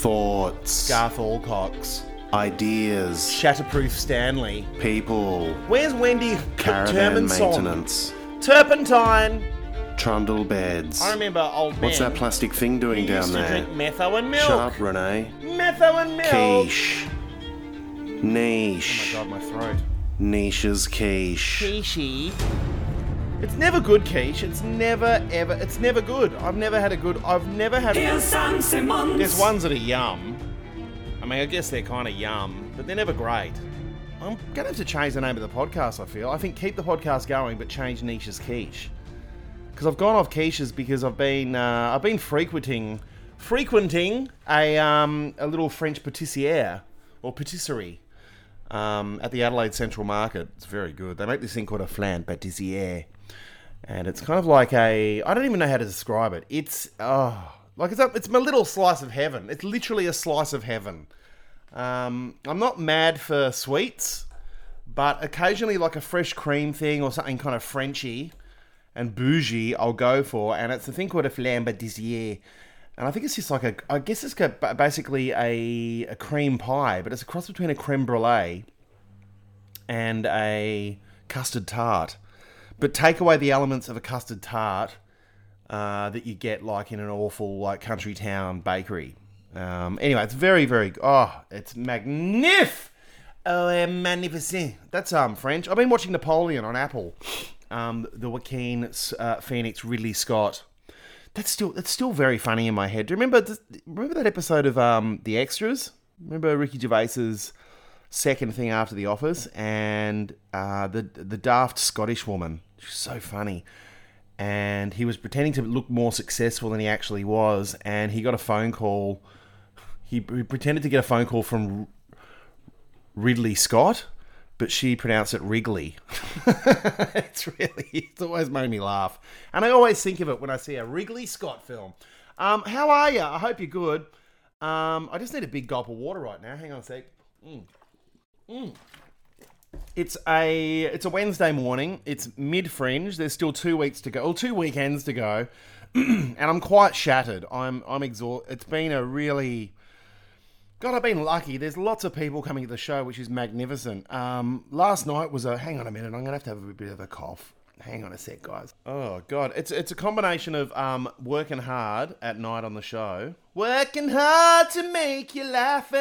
thoughts, Garth Alcox, ideas, Shatterproof Stanley. people, Where's Wendy caravan Turmenson? maintenance, Turpentine. trundle beds. I remember old man. What's that plastic thing doing He down used to there? drink metho and milk. Shut up, Renee. Metho and milk. Quiche. Oh Niche. my god, my throat. Niche's quiche. Quiche. It's never good, quiche. It's never good. I've never had. There's ones that are yum. I mean, I guess they're kind of yum, but they're never great. I'm going to have to change the name of the podcast, I feel. I think keep the podcast going, but change Niche's quiche. Because I've gone off quiches because I've been frequenting a little French patisserie or patisserie at the Adelaide Central Market. It's very good. They make this thing called a flan pâtissier, and it's kind of like I don't even know how to describe it. It's it's my little slice of heaven. It's literally a slice of heaven. I'm not mad for sweets, but occasionally like a fresh cream thing or something kind of Frenchy and bougie I'll go for, and it's a thing called a flan pâtissier. And I think it's just like basically a cream pie, but it's a cross between a creme brulee and a custard tart. But take away the elements of a custard tart that you get like in an awful like country town bakery. Anyway, it's very, very... Oh, it's magnificent. Magnificent. That's French. I've been watching Napoleon on Apple. The Joaquin Phoenix Ridley Scott. That's still very funny in my head. Do you remember that episode of The Extras? Remember Ricky Gervais's second thing after The Office, and the daft Scottish woman. She's so funny. And he was pretending to look more successful than he actually was, and he got a phone call. He pretended to get a phone call from Ridley Scott, but she pronounced it Wrigley. It's always made me laugh. And I always think of it when I see a Ridley Scott film. How are you? I hope you're good. I just need a big gulp of water right now. Hang on a sec. It's a Wednesday morning. It's mid-fringe. There's still 2 weeks to go, or 2 weekends to go. And I'm quite shattered. I'm exhausted. It's been a really... God, I've been lucky. There's lots of people coming to the show, which is magnificent. Last night was a... Hang on a minute. I'm going to have a bit of a cough. Hang on a sec, guys. Oh, God. It's a combination of working hard at night on the show. Working hard to make you laugh.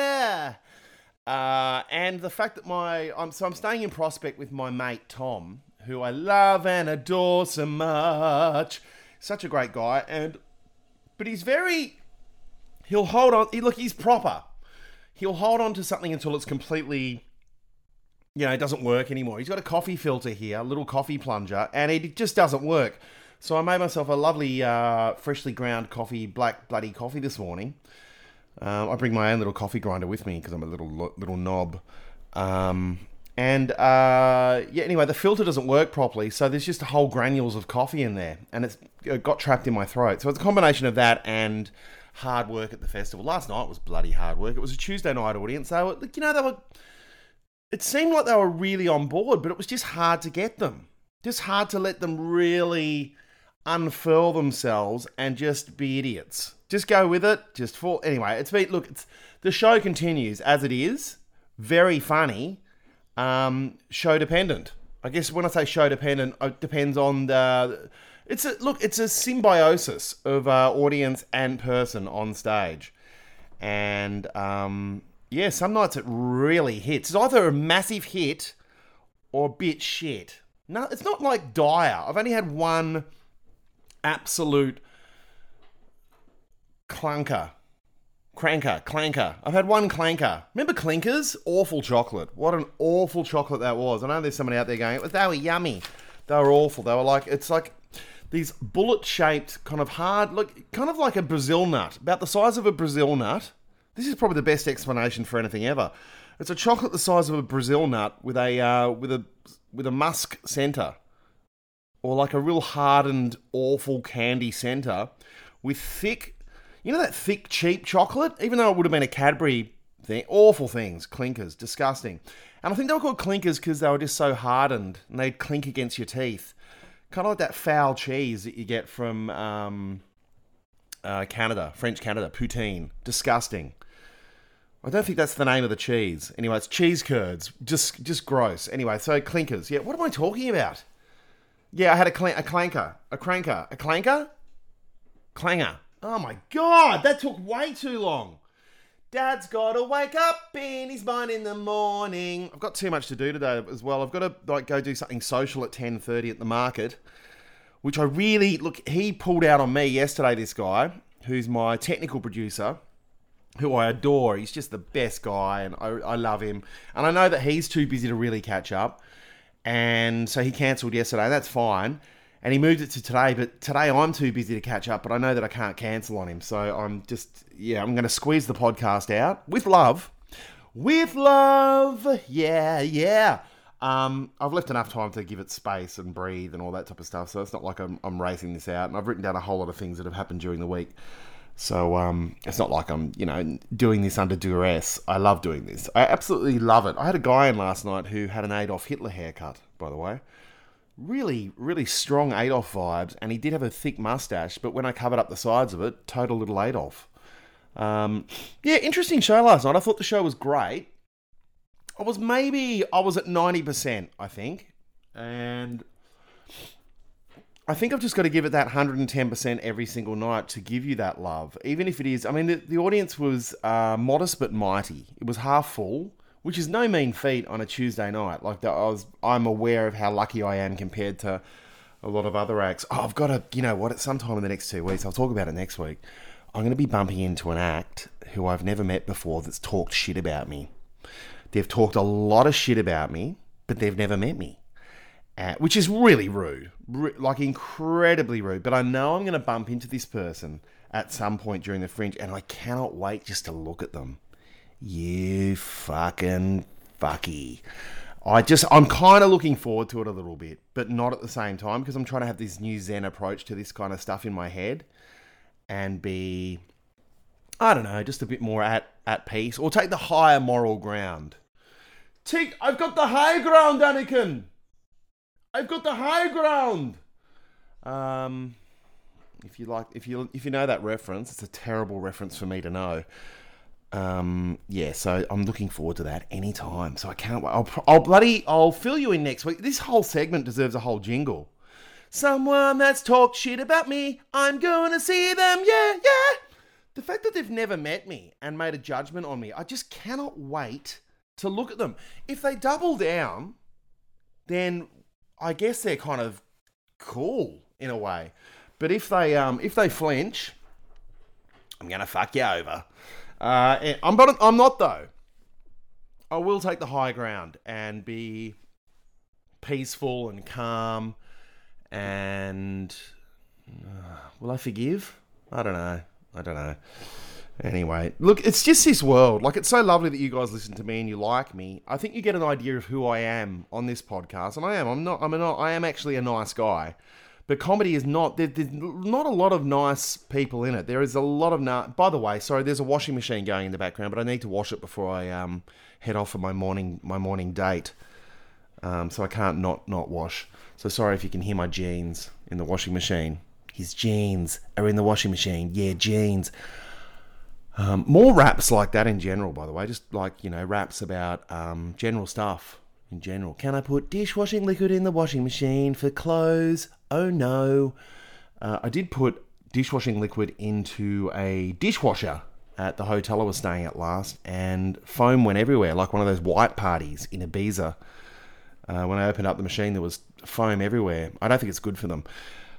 And the fact that I'm staying in Prospect with my mate, Tom, who I love and adore so much. Such a great guy. But he's he'll hold on. He's proper. He'll hold on to something until it's completely, it doesn't work anymore. He's got a coffee filter here, a little coffee plunger, and it just doesn't work. So I made myself a lovely, freshly ground black bloody coffee this morning. I bring my own little coffee grinder with me because I'm a little knob. Anyway, the filter doesn't work properly, so there's just whole granules of coffee in there, and it's got trapped in my throat. So it's a combination of that and hard work at the festival. Last night was bloody hard work. It was a Tuesday night audience. It seemed like they were really on board, but it was just hard to get them. Just hard to let them really unfurl themselves and just be idiots. Just go with it. Anyway, the show continues as it is. Very funny. Show dependent. I guess when I say show dependent, it depends on it's a symbiosis of audience and person on stage. And some nights it really hits. It's either a massive hit or a bit shit. No, it's not like dire. I've only had one absolute clanker. I've had one clanker. Remember Clinkers? Awful chocolate. What an awful chocolate that was. I know there's somebody out there going, they were yummy. They were awful. They were it's like these bullet-shaped, kind of hard, kind of like a Brazil nut, about the size of a Brazil nut. This is probably the best explanation for anything ever. It's a chocolate the size of a Brazil nut with a musk centre, or like a real hardened, awful candy centre, with thick, that thick, cheap chocolate. Even though it would have been a Cadbury thing, awful things, Clinkers, disgusting. And I think they were called Clinkers because they were just so hardened and they'd clink against your teeth. Kind of like that foul cheese that you get from Canada, French Canada, poutine. Disgusting. I don't think that's the name of the cheese. Anyway, it's cheese curds. Just gross. Anyway, so clinkers. Yeah, what am I talking about? Yeah, I had a clanker. Clanger. Oh my God, that took way too long. Dad's got to wake up in his mind in the morning. I've got too much to do today as well. I've got to go do something social at 10:30 at the market, which I really... Look, he pulled out on me yesterday, this guy, who's my technical producer, who I adore. He's just the best guy, and I love him. And I know that he's too busy to really catch up, and so he cancelled yesterday. That's fine. And he moved it to today, but today I'm too busy to catch up, but I know that I can't cancel on him. So I'm going to squeeze the podcast out with love. With love. Yeah. I've left enough time to give it space and breathe and all that type of stuff. So it's not like I'm racing this out. And I've written down a whole lot of things that have happened during the week. So it's not like I'm, doing this under duress. I love doing this. I absolutely love it. I had a guy in last night who had an Adolf Hitler haircut, by the way. Really, really strong Adolf vibes, and he did have a thick mustache, but when I covered up the sides of it, total little Adolf. Interesting show last night. I thought the show was great. I was at 90%, I think, and I think I've just got to give it that 110% every single night to give you that love, even if it is... I mean, the audience was modest but mighty. It was half full, which is no mean feat on a Tuesday night. Like, I'm aware of how lucky I am compared to a lot of other acts. Oh, I've got to, at some time in the next 2 weeks, I'll talk about it next week, I'm going to be bumping into an act who I've never met before that's talked shit about me. They've talked a lot of shit about me, but they've never met me. Which is really rude. Like, incredibly rude. But I know I'm going to bump into this person at some point during the Fringe, and I cannot wait just to look at them. You fucking fucky. I'm kind of looking forward to it a little bit, but not at the same time, because I'm trying to have this new Zen approach to this kind of stuff in my head and be, I don't know, just a bit more at peace, or take the higher moral ground. I've got the high ground, Anakin. I've got the high ground. If you know that reference, it's a terrible reference for me to know. So I'm looking forward to that anytime. So I can't wait. I'll fill you in next week. This whole segment deserves a whole jingle. Someone that's talked shit about me, I'm gonna see them, yeah. The fact that they've never met me and made a judgment on me, I just cannot wait to look at them. If they double down, then I guess they're kind of cool in a way. But if they flinch, I'm gonna fuck you over. I'm not though. I will take the high ground and be peaceful and calm. And will I forgive? I don't know. Anyway, look, it's just this world. Like, it's so lovely that you guys listen to me and you like me. I think you get an idea of who I am on this podcast, and I am actually a nice guy. But comedy is not. There's not a lot of nice people in it. There is a lot of. By the way, sorry, there's a washing machine going in the background, but I need to wash it before I head off for my morning date. So I can't not wash. So sorry if you can hear my jeans in the washing machine. His jeans are in the washing machine. Yeah, jeans. More raps like that in general, by the way. Just like, raps about general stuff in general. Can I put dishwashing liquid in the washing machine for clothes? Oh no. I did put dishwashing liquid into a dishwasher at the hotel I was staying at last, and foam went everywhere, like one of those white parties in Ibiza. When I opened up the machine, there was foam everywhere. I don't think it's good for them.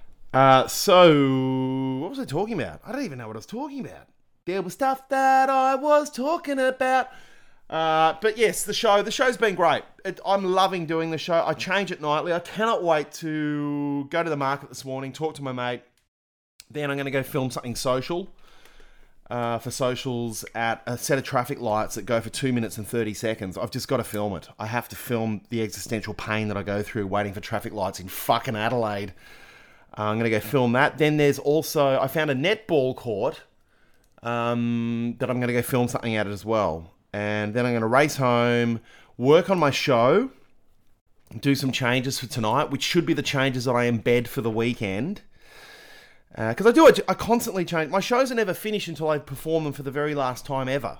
So, what was I talking about? I don't even know what I was talking about. There was stuff that I was talking about. But yes, the show's been great. I'm loving doing the show. I change it nightly. I cannot wait to go to the market this morning, talk to my mate. Then I'm going to go film something social. For socials at a set of traffic lights that go for 2 minutes and 30 seconds. I've just got to film it. I have to film the existential pain that I go through waiting for traffic lights in fucking Adelaide. I'm going to go film that. Then there's also, I found a netball court that I'm going to go film something at it as well. And then I'm going to race home, work on my show, do some changes for tonight, which should be the changes that I embed for the weekend. Because I constantly change. My shows are never finished until I perform them for the very last time ever.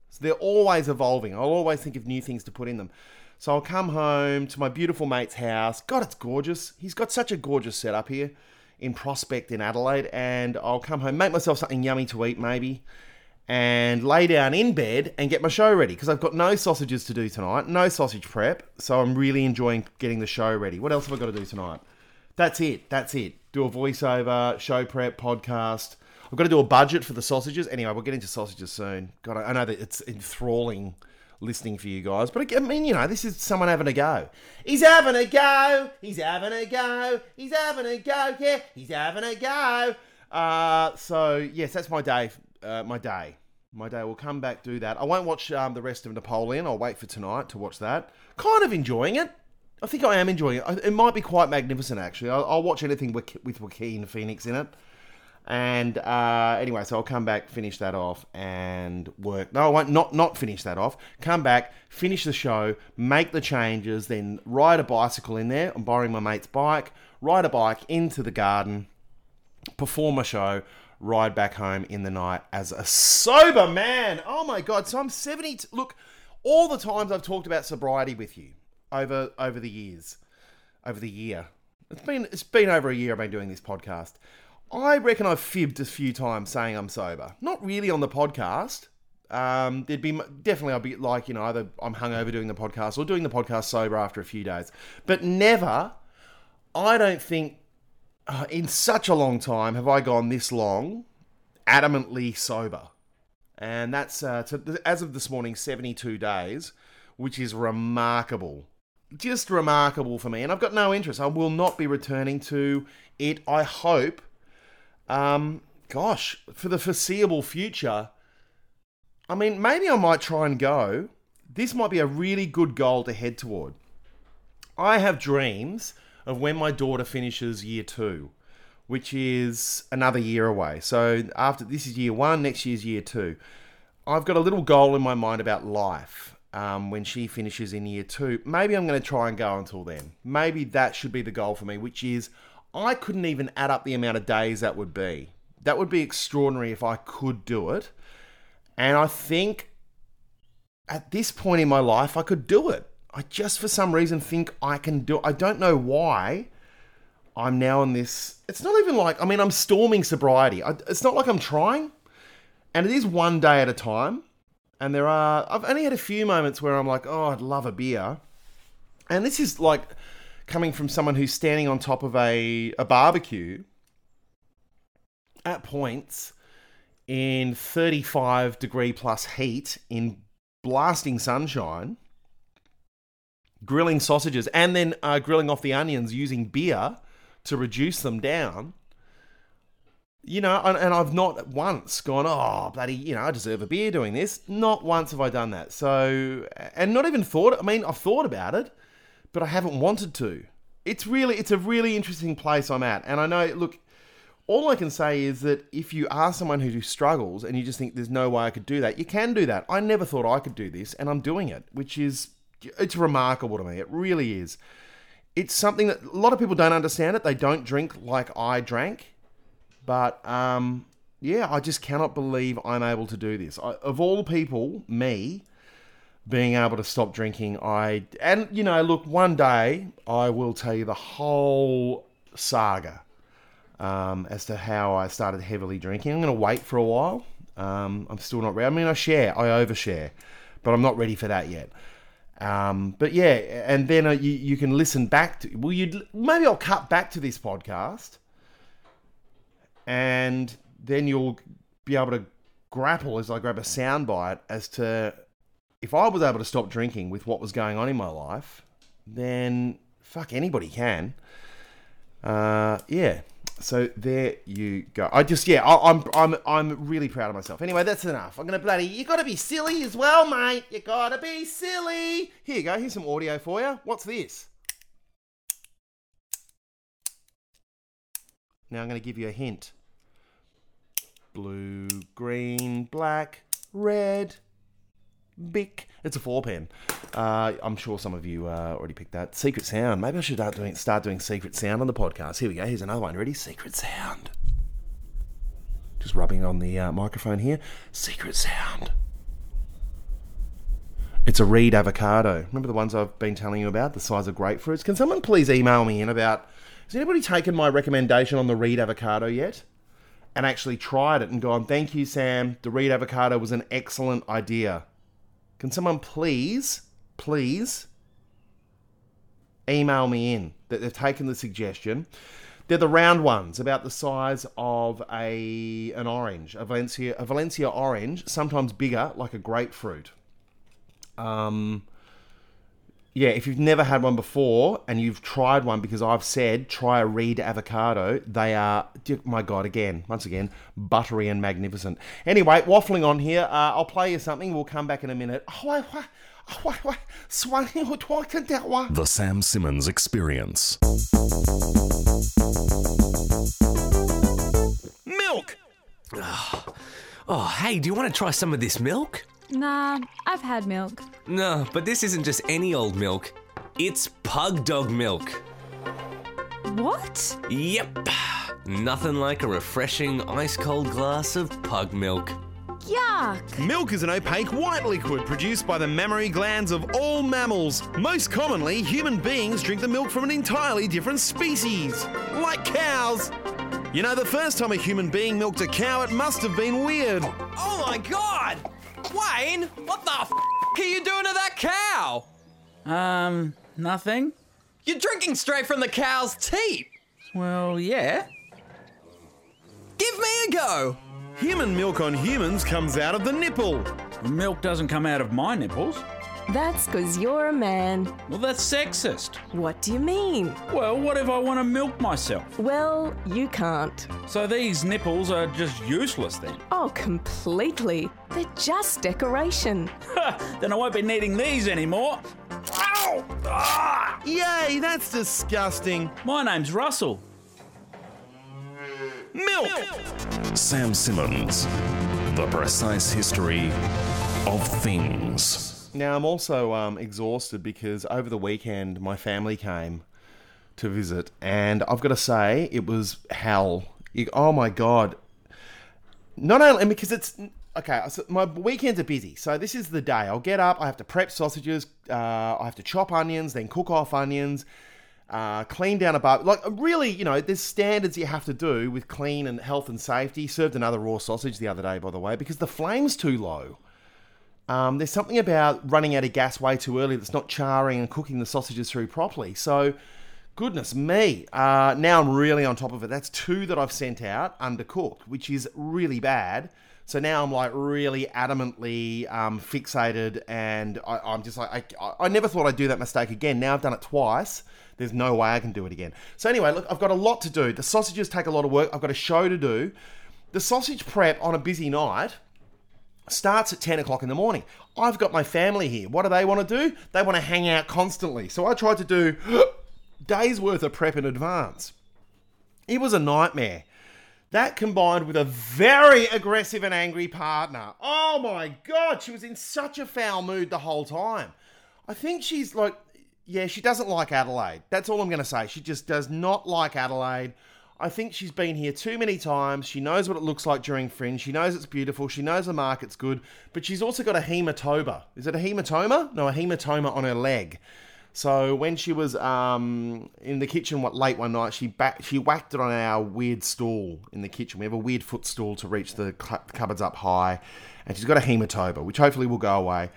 So they're always evolving. I'll always think of new things to put in them. So I'll come home to my beautiful mate's house. God, it's gorgeous. He's got such a gorgeous setup here in Prospect in Adelaide. And I'll come home, make myself something yummy to eat maybe, and lay down in bed and get my show ready. Because I've got no sausages to do tonight, no sausage prep. So I'm really enjoying getting the show ready. What else have I got to do tonight? That's it. Do a voiceover, show prep, podcast. I've got to do a budget for the sausages. Anyway, we'll get into sausages soon. God, I know that it's enthralling listening for you guys, but I mean, this is someone having a go. He's having a go. He's having a go. He's having a go. Yeah, he's having a go. So yes, that's my day. My day. We'll come back, do that. I won't watch the rest of Napoleon. I'll wait for tonight to watch that. Kind of enjoying it. I think I am enjoying it. It might be quite magnificent, actually. I'll watch anything with Joaquin Phoenix in it. And anyway, so I'll come back, finish that off, and work. No, I won't not finish that off. Come back, finish the show, make the changes, then ride a bicycle in there. I'm borrowing my mate's bike. Ride a bike into the garden, perform a show, ride back home in the night as a sober man. Oh my God. So I'm 70. Look, all the times I've talked about sobriety with you over the years, over the year. It's been over a year I've been doing this podcast. I reckon I've fibbed a few times saying I'm sober. Not really on the podcast. I'll be like, either I'm hungover doing the podcast or doing the podcast sober after a few days. But never, I don't think, in such a long time have I gone this long adamantly sober. And that's, as of this morning, 72 days, which is remarkable. Just remarkable for me. And I've got no interest. I will not be returning to it, I hope. For the foreseeable future. I mean, maybe I might try and go. This might be a really good goal to head toward. I have dreams of when my daughter finishes year 2, which is another year away. So after this is year 1, next year's year 2. I've got a little goal in my mind about life. When she finishes in year 2, maybe I'm going to try and go until then. Maybe that should be the goal for me, which is I couldn't even add up the amount of days that would be. That would be extraordinary if I could do it. And I think at this point in my life, I could do it. I just for some reason think I can do it. I don't know why I'm now in this. It's not even like, I'm storming sobriety. It's not like I'm trying. And it is one day at a time. And I've only had a few moments where I'm like, oh, I'd love a beer. And this is like coming from someone who's standing on top of a barbecue at points in 35 degree plus heat in blasting sunshine, grilling sausages and then grilling off the onions using beer to reduce them down. And I've not once gone, oh, bloody, I deserve a beer doing this. Not once have I done that. So, and not even thought, I've thought about it, but I haven't wanted to. It's a really interesting place I'm at. And I know, look, all I can say is that if you are someone who struggles and you just think there's no way I could do that, you can do that. I never thought I could do this, and I'm doing it, it's remarkable to me. It really is. It's something that a lot of people don't understand it. They don't drink like I drank. But, I just cannot believe I'm able to do this. Of all people, me, being able to stop drinking, look, one day I will tell you the whole saga as to how I started heavily drinking. I'm going to wait for a while. I'm still not ready. I overshare, but I'm not ready for that yet. But yeah, and then you can listen back to, maybe I'll cut back to this podcast. And then you'll be able to grapple as I grab a soundbite as to if I was able to stop drinking with what was going on in my life, then fuck, anybody can. So there you go. I'm really proud of myself. Anyway, that's enough. You gotta be silly as well, mate. You gotta be silly. Here you go. Here's some audio for you. What's this? Now I'm gonna give you a hint. Blue, green, black, red, Bic. It's a 4-pen. I'm sure some of you already picked that. Secret sound. Maybe I should start doing secret sound on the podcast. Here we go. Here's another one. Ready? Secret sound. Just rubbing on the microphone here. Secret sound. It's a Reed avocado. Remember the ones I've been telling you about, the size of grapefruits? Can someone please email me in about, has anybody taken my recommendation on the Reed avocado yet? And actually tried it and gone, thank you, Sam, the Reed avocado was an excellent idea. Can someone please email me in that they've taken the suggestion? They're the round ones, about the size of an orange, a Valencia orange, sometimes bigger, like a grapefruit. Yeah, if you've never had one before and you've tried one, because I've said try a Reed avocado, they are, my God, once again, buttery and magnificent. Anyway, waffling on here, I'll play you something. We'll come back in a minute. The Sam Simmons Experience. Milk! Oh, hey, do you want to try some of this milk? Nah, I've had milk. No, but this isn't just any old milk. It's pug dog milk. What? Yep. Nothing like a refreshing ice-cold glass of pug milk. Yuck! Milk is an opaque white liquid produced by the mammary glands of all mammals. Most commonly, human beings drink the milk from an entirely different species, like cows. You know, the first time a human being milked a cow, it must have been weird. Oh my God! Wayne, what the f*** are you doing to that cow? Nothing. You're drinking straight from the cow's teat. Well, yeah. Give me a go. Human milk on humans comes out of the nipple. Milk doesn't come out of my nipples. That's 'cause you're a man. Well, that's sexist. What do you mean? Well, what if I want to milk myself? Well, you can't. So these nipples are just useless then? Oh, completely. They're just decoration. Then I won't be needing these anymore. Ow! Ah! Yay, that's disgusting. My name's Russell. Milk! Sam Simmons. The precise history of things. Now, I'm also exhausted because over the weekend my family came to visit, and I've got to say, it was hell. Oh my God. Not only, and because it's, okay, so my weekends are busy, so this is the day. I'll get up, I have to prep sausages, I have to chop onions, then cook off onions, clean down a bar. Like, really, you know, there's standards you have to do with clean and health and safety. Served another raw sausage the other day, by the way, because the flame's too low. There's something about running out of gas way too early that's not charring and cooking the sausages through properly. So, goodness me. Now I'm really on top of it. That's 2 that I've sent out undercooked, which is really bad. So now I'm like really adamantly fixated, and I'm just like, I never thought I'd do that mistake again. Now I've done it twice. There's no way I can do it again. So anyway, look, I've got a lot to do. The sausages take a lot of work. I've got a show to do. The sausage prep on a busy night starts at 10 o'clock in the morning. I've got my family here. What do they want to do? They want to hang out constantly. So I tried to do days worth of prep in advance. It was a nightmare. That combined with a very aggressive and angry partner. Oh my God, she was in such a foul mood the whole time. I think she's like, yeah, she doesn't like Adelaide. That's all I'm going to say. She just does not like Adelaide. I think she's been here too many times. She knows what it looks like during Fringe. She knows it's beautiful. She knows the market's good. But she's also got a hematoma. Is it a hematoma? No, a hematoma on her leg. So when she was in the kitchen late one night, she whacked it on our weird stool in the kitchen. We have a weird footstool to reach the cupboards up high. And she's got a hematoma, which hopefully will go away.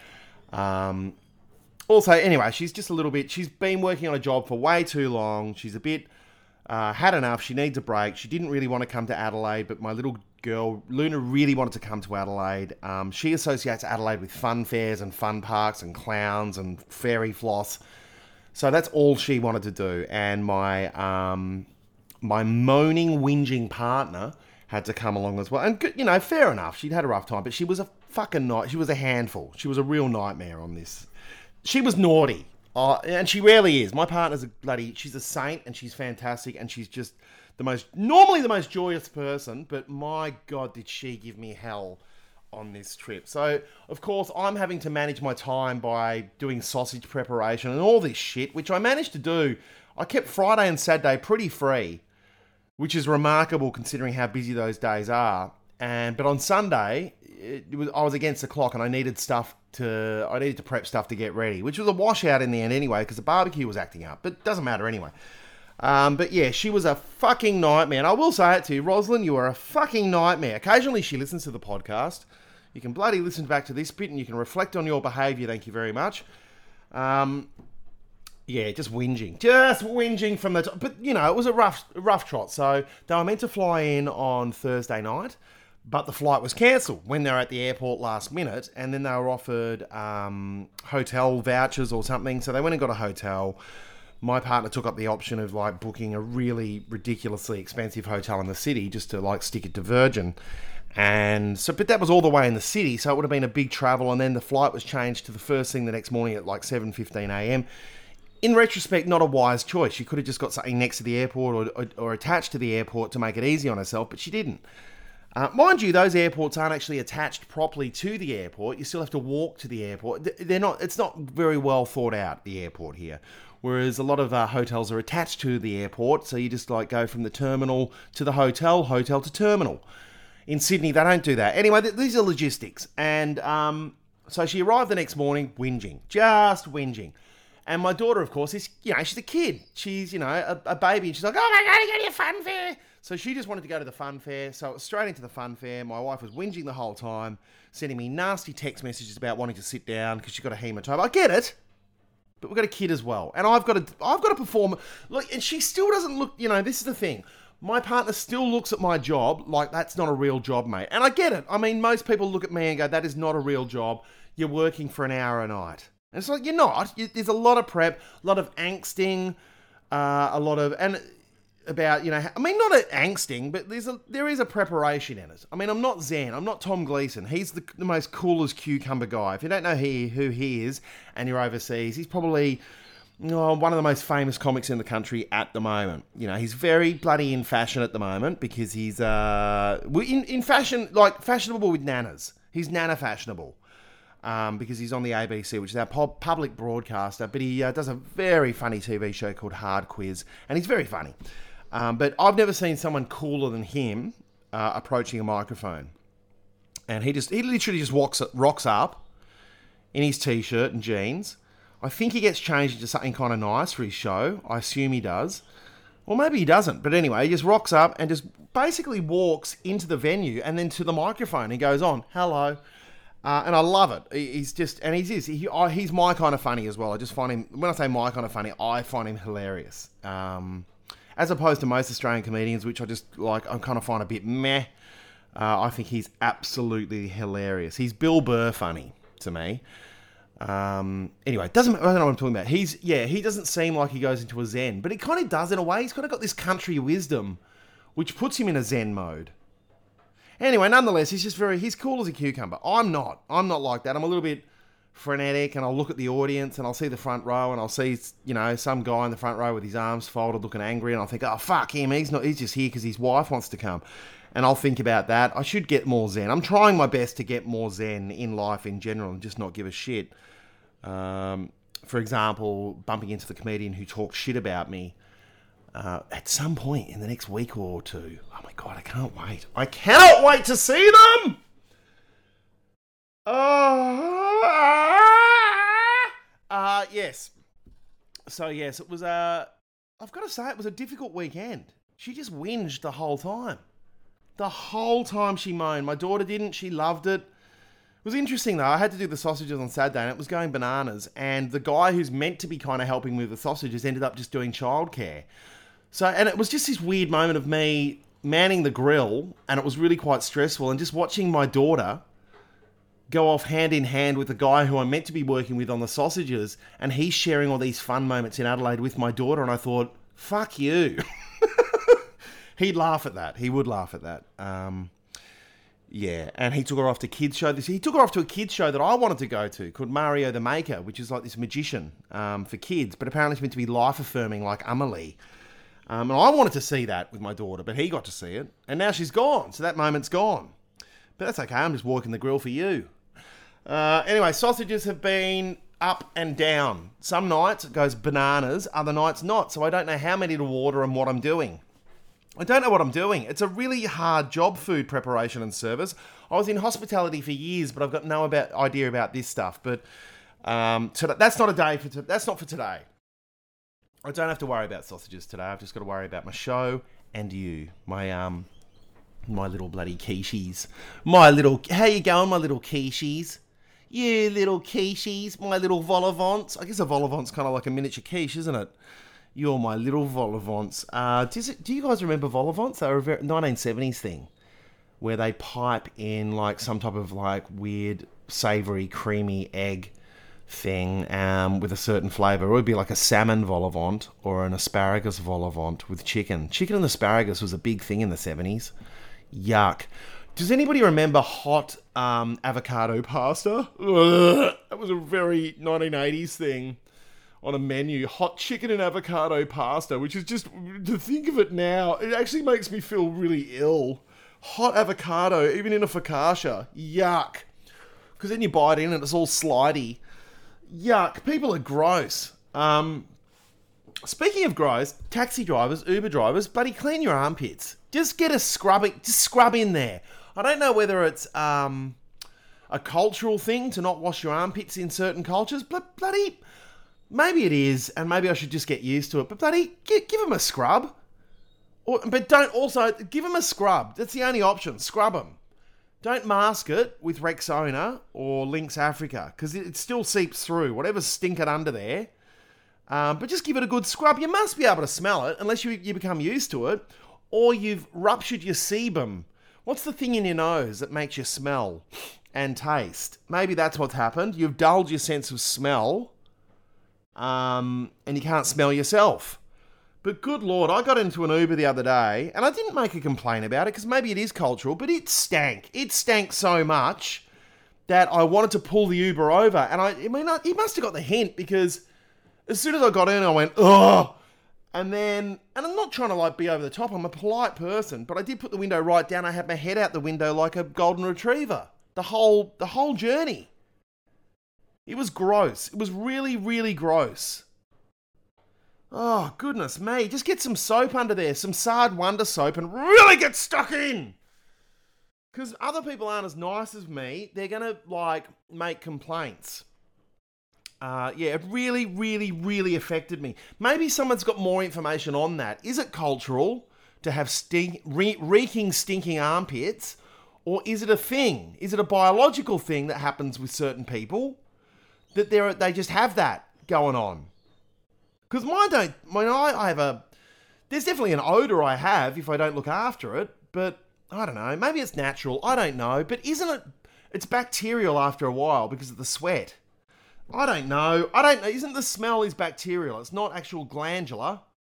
Also, anyway, she's just a little bit... She's been working on a job for way too long. She's a bit... had enough. She needs a break. She didn't really want to come to Adelaide, but my little girl, Luna, really wanted to come to Adelaide. She associates Adelaide with fun fairs and fun parks and clowns and fairy floss. So that's all she wanted to do. And my moaning, whinging partner had to come along as well. And, you know, fair enough. She'd had a rough time, but she was a fucking she was a handful. She was a real nightmare on this. She was naughty. And she rarely is. My partner's she's a saint, and she's fantastic, and she's just normally the most joyous person, but my God, did she give me hell on this trip. So, of course, I'm having to manage my time by doing sausage preparation and all this shit, which I managed to do. I kept Friday and Saturday pretty free, which is remarkable considering how busy those days are. But on Sunday, I was against the clock and I needed to prep stuff to get ready, which was a washout in the end anyway, because the barbecue was acting up, but it doesn't matter anyway. But yeah, she was a fucking nightmare. And I will say it to you, Rosalind, you are a fucking nightmare. Occasionally she listens to the podcast. You can bloody listen back to this bit and you can reflect on your behaviour. Thank you very much. Yeah, just whinging from the top. But, you know, it was a rough trot. So they were meant to fly in on Thursday night, but the flight was cancelled when they were at the airport last minute. And then they were offered hotel vouchers or something. So they went and got a hotel. My partner took up the option of like booking a really ridiculously expensive hotel in the city just to like stick it to Virgin. And so, but that was all the way in the city, so it would have been a big travel. And then the flight was changed to the first thing the next morning at like 7:15 a.m. In retrospect, not a wise choice. She could have just got something next to the airport or attached to the airport to make it easy on herself, but she didn't. Mind you, those airports aren't actually attached properly to the airport. You still have to walk to the airport. They're not. It's not very well thought out, the airport here. Whereas a lot of hotels are attached to the airport, so you just like go from the terminal to the hotel to terminal. In Sydney, they don't do that. Anyway, these are logistics. And so she arrived the next morning just whinging. And my daughter, of course, is, you know, she's a kid. She's, you know, a baby. And she's like, oh my God, I go to your fun fair. So she just wanted to go to the fun fair. So it was straight into the fun fair. My wife was whinging the whole time, sending me nasty text messages about wanting to sit down because she got a hematoma. I get it. But we've got a kid as well. And I've got to perform. Look, and she still doesn't look, you know, this is the thing. My partner still looks at my job like that's not a real job, mate. And I get it. I mean, most people look at me and go, that is not a real job. You're working for an hour a night. And it's like, you're not. There's a lot of prep, a lot of angsting, about, you know, I mean, not angsting, but there is a preparation in it. I mean, I'm not Zen. I'm not Tom Gleeson. He's the most coolest cucumber guy. If you don't know who he is and you're overseas, he's probably one of the most famous comics in the country at the moment. You know, he's very bloody in fashion at the moment because he's in fashion, like fashionable with nanas. He's nana fashionable. Because he's on the ABC, which is our public broadcaster, but he does a very funny TV show called Hard Quiz, and he's very funny. But I've never seen someone cooler than him approaching a microphone. And he literally just rocks up in his t-shirt and jeans. I think he gets changed into something kind of nice for his show. I assume he does. Or maybe he doesn't. But anyway, he just rocks up and just basically walks into the venue and then to the microphone. He goes on, hello. And I love it. He's my kind of funny as well. I just find him, when I say my kind of funny, I find him hilarious. As opposed to most Australian comedians, which I kind of find a bit meh. I think he's absolutely hilarious. He's Bill Burr funny to me. Anyway, I don't know what I'm talking about. He doesn't seem like he goes into a zen, but he kind of does in a way. He's kind of got this country wisdom, which puts him in a zen mode. Anyway, nonetheless, he's cool as a cucumber. I'm not like that. I'm a little bit frenetic, and I'll look at the audience, and I'll see the front row, and I'll see, you know, some guy in the front row with his arms folded looking angry, and I'll think, oh, fuck him, he's just here because his wife wants to come. And I'll think about that. I should get more zen. I'm trying my best to get more zen in life in general and just not give a shit. For example, bumping into the comedian who talks shit about me at some point in the next week or two. Oh my God, I can't wait. I cannot wait to see them! Yes. So yes, it was I've got to say, it was a difficult weekend. She just whinged the whole time. The whole time she moaned. My daughter didn't. She loved it. It was interesting though. I had to do the sausages on Saturday and it was going bananas. And the guy who's meant to be kind of helping with the sausages ended up just doing childcare. So, and it was just this weird moment of me manning the grill, and it was really quite stressful, and just watching my daughter go off hand in hand with the guy who I'm meant to be working with on the sausages, and he's sharing all these fun moments in Adelaide with my daughter, and I thought, fuck you. He'd laugh at that. He would laugh at that. Yeah, and he took her off to kids show. He took her off to a kids show that I wanted to go to called Mario the Maker, which is like this magician for kids, but apparently it's meant to be life-affirming like Amelie. And I wanted to see that with my daughter, but he got to see it. And now she's gone, so that moment's gone. But that's okay, I'm just walking the grill for you. Anyway, sausages have been up and down. Some nights it goes bananas, other nights not. So I don't know how many to order and what I'm doing. I don't know what I'm doing. It's a really hard job, food preparation and service. I was in hospitality for years, but I've got no idea about this stuff. But that's not that's not for today. I don't have to worry about sausages today. I've just got to worry about my show and you, my little bloody quiches. How you going, my little quiches? You little quiches, my little vol au vents. I guess a vol au vent's kind of like a miniature quiche, isn't it? You're my little vol au vents. Do you guys remember vol au vents? They were a 1970s thing where they pipe in like some type of like weird, savoury, creamy egg thing with a certain flavour. It would be like a salmon vol au vent or an asparagus vol au vent with chicken. Chicken and asparagus was a big thing in the 70s. Yuck. Does anybody remember hot avocado pasta? Ugh, that was a very 1980s thing on a menu. Hot chicken and avocado pasta, which is just, to think of it now, it actually makes me feel really ill. Hot avocado, even in a focaccia. Yuck. Because then you bite in and it's all slidey. Yuck. People are gross. Speaking of gross, taxi drivers, Uber drivers, bloody clean your armpits. Just get just scrub in there. I don't know whether it's a cultural thing to not wash your armpits in certain cultures, but bloody, maybe it is, and maybe I should just get used to it. But bloody, give them a scrub. But don't also, give them a scrub. That's the only option. Scrub them. Don't mask it with Rexona or Lynx Africa, because it still seeps through, whatever's stinking under there. But just give it a good scrub. You must be able to smell it, unless you become used to it, or you've ruptured your sebum. What's the thing in your nose that makes you smell and taste? Maybe that's what's happened. You've dulled your sense of smell, and you can't smell yourself. But good Lord, I got into an Uber the other day, and I didn't make a complaint about it, because maybe it is cultural, but it stank. It stank so much that I wanted to pull the Uber over, and he must have got the hint, because as soon as I got in, I went, ugh! And I'm not trying to like be over the top, I'm a polite person, but I did put the window right down, I had my head out the window like a golden retriever. The whole journey. It was gross. It was really, really gross. Oh, goodness me. Just get some soap under there, some Sard Wonder soap, and really get stuck in. Because other people aren't as nice as me. They're going to, like, make complaints. It really, really, really affected me. Maybe someone's got more information on that. Is it cultural to have reeking, stinking armpits? Or is it a thing? Is it a biological thing that happens with certain people? That they just have that going on? Because there's definitely an odour I have if I don't look after it, but I don't know, maybe it's natural, I don't know, but it's bacterial after a while because of the sweat. I don't know, isn't the smell is bacterial, it's not actual glandular.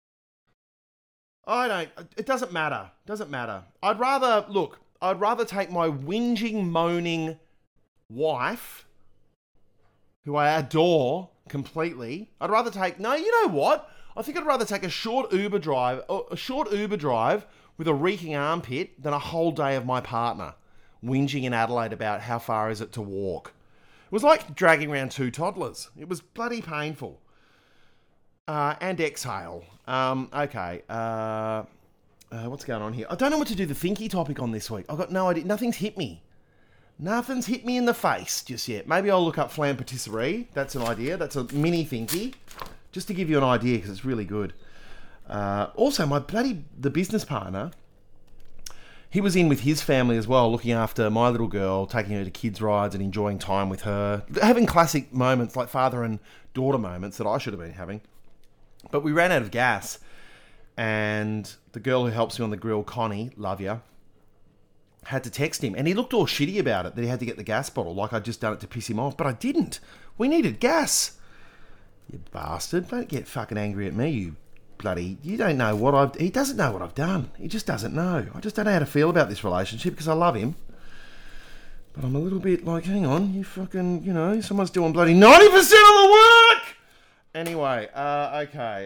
It doesn't matter, I'd rather take my whinging, moaning wife, who I adore completely. You know what? I think I'd rather take a short Uber drive with a reeking armpit than a whole day of my partner whinging in Adelaide about how far is it to walk. It was like dragging around two toddlers. It was bloody painful. And exhale. Okay. What's going on here? I don't know what to do the thinky topic on this week. I've got no idea. Nothing's hit me in the face just yet. Maybe I'll look up flan patisserie. That's an idea. That's a mini thinky. Just to give you an idea, because it's really good. Also, the business partner, he was in with his family as well, looking after my little girl, taking her to kids' rides and enjoying time with her. Having classic moments, like father and daughter moments that I should have been having. But we ran out of gas, and the girl who helps me on the grill, Connie, love ya, had to text him, and he looked all shitty about it, that he had to get the gas bottle, like I'd just done it to piss him off, but I didn't. We needed gas. You bastard. Don't get fucking angry at me, you don't know he doesn't know what I've done. He just doesn't know. I just don't know how to feel about this relationship, because I love him. But I'm a little bit like, hang on, you fucking, someone's doing bloody 90% of the work! Anyway, okay.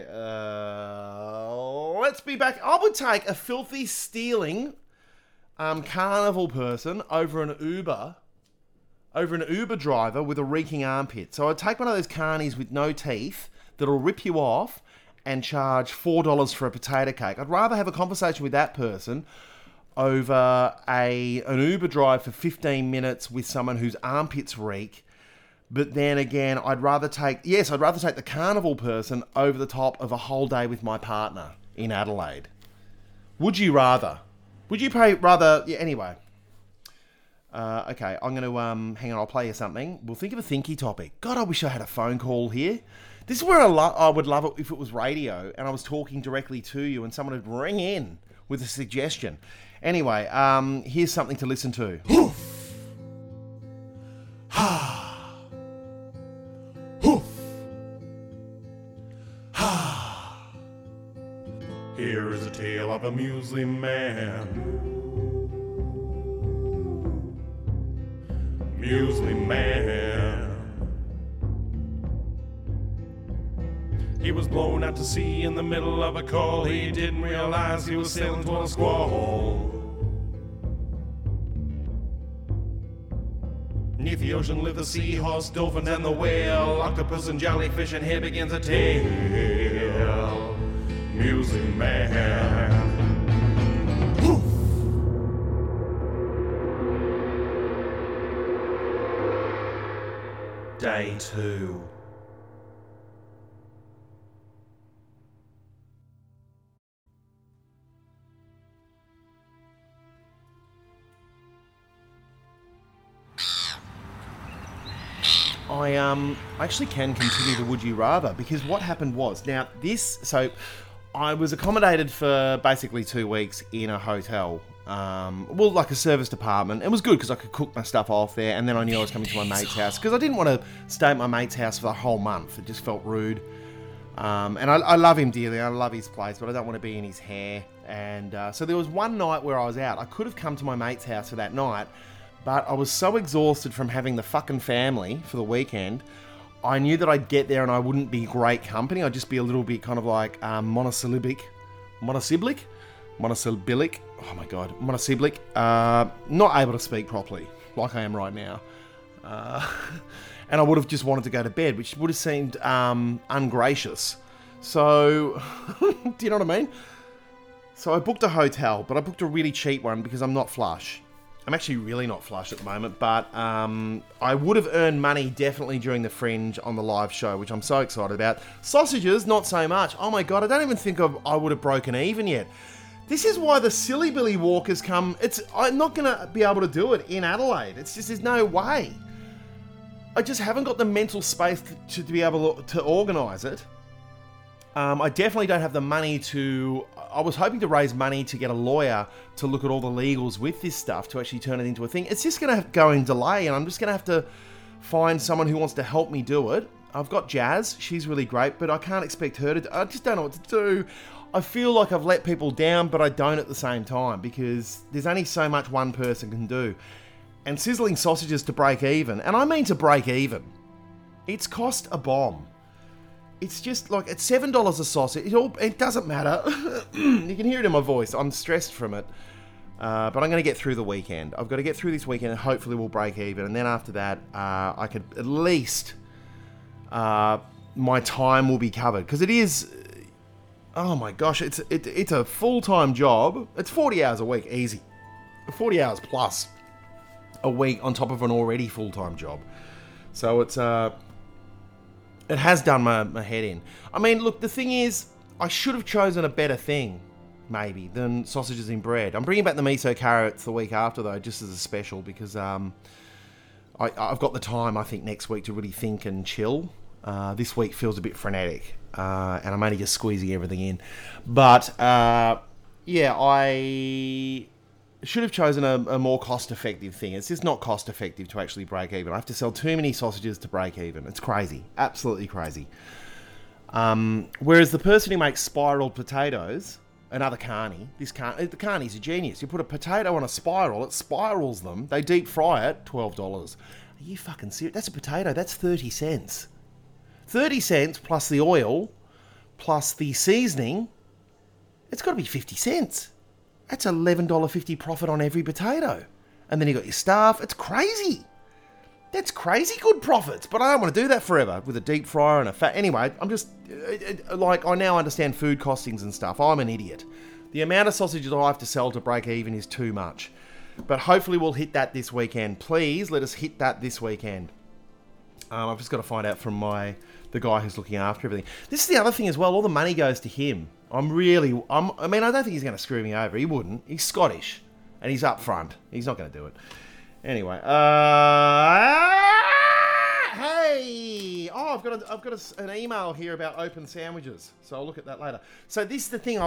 Let's be back. I would take a filthy, stealing carnival person over an Uber driver with a reeking armpit. So I'd take one of those carnies with no teeth that'll rip you off and charge $4 for a potato cake. I'd rather have a conversation with that person over an Uber drive for 15 minutes with someone whose armpits reek. But then again, I'd rather take the carnival person over the top of a whole day with my partner in Adelaide. Would you rather? Would you pay rather? Yeah, anyway. Okay, I'm going to, hang on, I'll play you something. We'll think of a thinky topic. God, I wish I had a phone call here. This is where I would love it if it was radio and I was talking directly to you and someone would ring in with a suggestion. Anyway, here's something to listen to. Hoof! Ha! Hoof! Ha! Here is a tale of a muesli man. Muesli man. He was blown out to sea in the middle of a call. He didn't realize he was sailing toward a squall. Neath the ocean live the seahorse, dolphin, and the whale. Octopus and jellyfish, and here begins a tale. Muesli man. Day 2. I actually can continue the Would You Rather, because what happened was, I was accommodated for basically 2 weeks in a hotel, like a service department. It was good because I could cook my stuff off there, and then I knew I was coming to my mate's house, because I didn't want to stay at my mate's house for the whole month. It just felt rude. And I love him dearly, I love his place, but I don't want to be in his hair. And so there was one night where I was out. I could have come to my mate's house for that night, but I was so exhausted from having the fucking family for the weekend, I knew that I'd get there and I wouldn't be great company. I'd just be a little bit kind of like monosyllabic. Oh my God, monosyllabic. Not able to speak properly, like I am right now. And I would have just wanted to go to bed, which would have seemed ungracious. So, do you know what I mean? So I booked a hotel, but I booked a really cheap one because I'm not flush. I'm actually really not flush at the moment, but I would have earned money definitely during the Fringe on the live show, which I'm so excited about. Sausages, not so much. Oh my God, I don't even think I would have broken even yet. This is why the Silly Billy Walkers come. I'm not going to be able to do it in Adelaide. There's no way. I just haven't got the mental space to be able to organise it. I definitely don't have the money to... I was hoping to raise money to get a lawyer to look at all the legals with this stuff to actually turn it into a thing. It's just going to go in delay, and I'm just going to have to find someone who wants to help me do it. I've got Jazz. She's really great, but I can't expect her to... I just don't know what to do. I feel like I've let people down, but I don't at the same time, because there's only so much one person can do. And Sizzling Sausages to break even, and I mean to break even, it's cost a bomb. It's just like, it's $7 a sausage. It doesn't matter. You can hear it in my voice. I'm stressed from it. But I'm going to get through the weekend. I've got to get through this weekend and hopefully we'll break even. And then after that, I could at least, my time will be covered. Because it is, oh my gosh, it's a full-time job. It's 40 hours a week, easy. 40 hours plus a week on top of an already full-time job. So it's... It has done my head in. I mean, look, the thing is, I should have chosen a better thing, maybe, than sausages in bread. I'm bringing back the miso carrots the week after, though, just as a special, because I've got the time, I think, next week to really think and chill. This week feels a bit frenetic, and I'm only just squeezing everything in. But, yeah, I should have chosen a more cost-effective thing. It's just not cost-effective to actually break even. I have to sell too many sausages to break even. It's crazy. Absolutely crazy. Whereas the person who makes spiraled potatoes, another carny, the carny's a genius. You put a potato on a spiral, it spirals them, they deep fry it, $12. Are you fucking serious? That's a potato, that's 30 cents. 30 cents plus the oil, plus the seasoning, it's got to be 50 cents. That's $11.50 profit on every potato. And then you got your staff. It's crazy. That's crazy good profits, but I don't want to do that forever with a deep fryer and a fat. Anyway, I'm just like, I now understand food costings and stuff. I'm an idiot. The amount of sausages I have to sell to break even is too much. But hopefully we'll hit that this weekend. Please let us hit that this weekend. I've just got to find out from the guy who's looking after everything. This is the other thing as well. All the money goes to him. I don't think he's going to screw me over. He wouldn't. He's Scottish. And he's up front. He's not going to do it. Anyway. Hey! Oh, I've got an email here about open sandwiches. So I'll look at that later. So this is the thing. I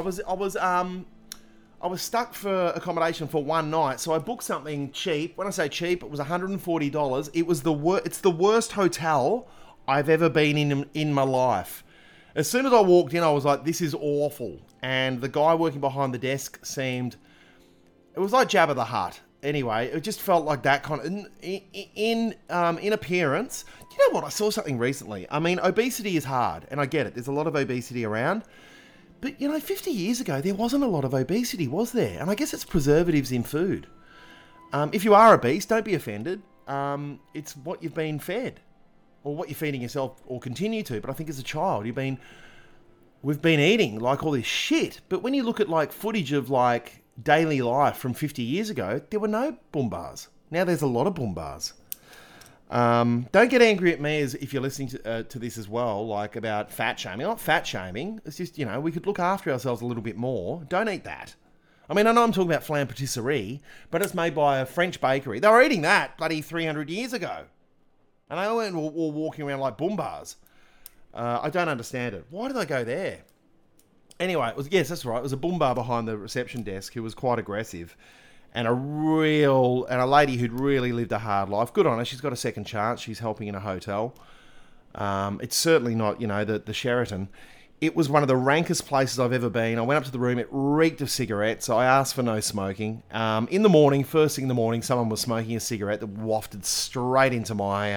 was stuck for accommodation for one night, so I booked something cheap. When I say cheap, it was $140. It's the worst hotel I've ever been in my life. As soon as I walked in, I was like, this is awful. And the guy working behind the desk it was like Jabba the Hutt. Anyway, it just felt like that kind of, in appearance. You know what? I saw something recently. I mean, obesity is hard, and I get it. There's a lot of obesity around. But, 50 years ago, there wasn't a lot of obesity, was there? And I guess it's preservatives in food. If you are obese, don't be offended. It's what you've been fed, or what you're feeding yourself, or continue to. But I think as a child, we've been eating like all this shit. But when you look at like footage of like daily life from 50 years ago, there were no boom bars. Now there's a lot of boom bars. Don't get angry at me if you're listening to this as well, like about fat shaming. Not fat shaming. It's just, we could look after ourselves a little bit more. Don't eat that. I mean, I know I'm talking about flan patisserie, but it's made by a French bakery. They were eating that bloody 300 years ago. And they all were walking around like boom bars. I don't understand it. Why did they go there? Anyway, yes, that's right. It was a boom bar behind the reception desk who was quite aggressive. And a lady who'd really lived a hard life. Good on her. She's got a second chance. She's helping in a hotel. It's certainly not, the Sheraton. It was one of the rankest places I've ever been. I went up to the room. It reeked of cigarettes. I asked for no smoking. In the morning, first thing in the morning, someone was smoking a cigarette that wafted straight into my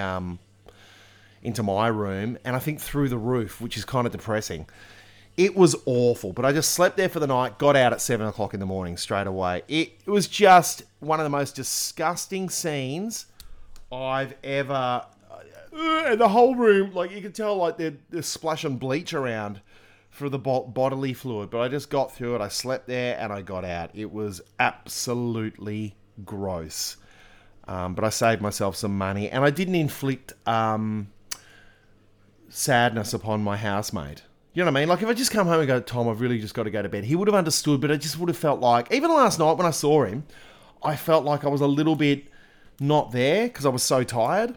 room. And I think through the roof, which is kind of depressing. It was awful, but I just slept there for the night, got out at 7 o'clock in the morning straight away. It was just one of the most disgusting scenes I've ever... And the whole room, like, you could tell, like, they're splashing bleach around for the bodily fluid. But I just got through it. I slept there and I got out. It was absolutely gross. But I saved myself some money. And I didn't inflict sadness upon my housemate. You know what I mean? Like, if I just come home and go, Tom, I've really just got to go to bed. He would have understood, but it just would have felt like... Even last night when I saw him, I felt like I was a little bit not there because I was so tired.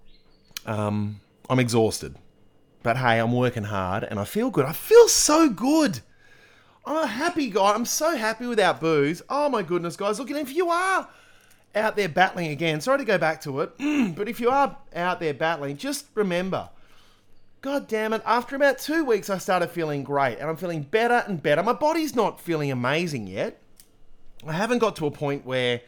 I'm exhausted. But hey, I'm working hard and I feel good. I feel so good. I'm a happy guy. I'm so happy without booze. Oh my goodness, guys. Look, and if you are out there battling again, sorry to go back to it, but if you are out there battling, just remember... God damn it, after about 2 weeks, I started feeling great, and I'm feeling better and better. My body's not feeling amazing yet. I haven't got to a point where,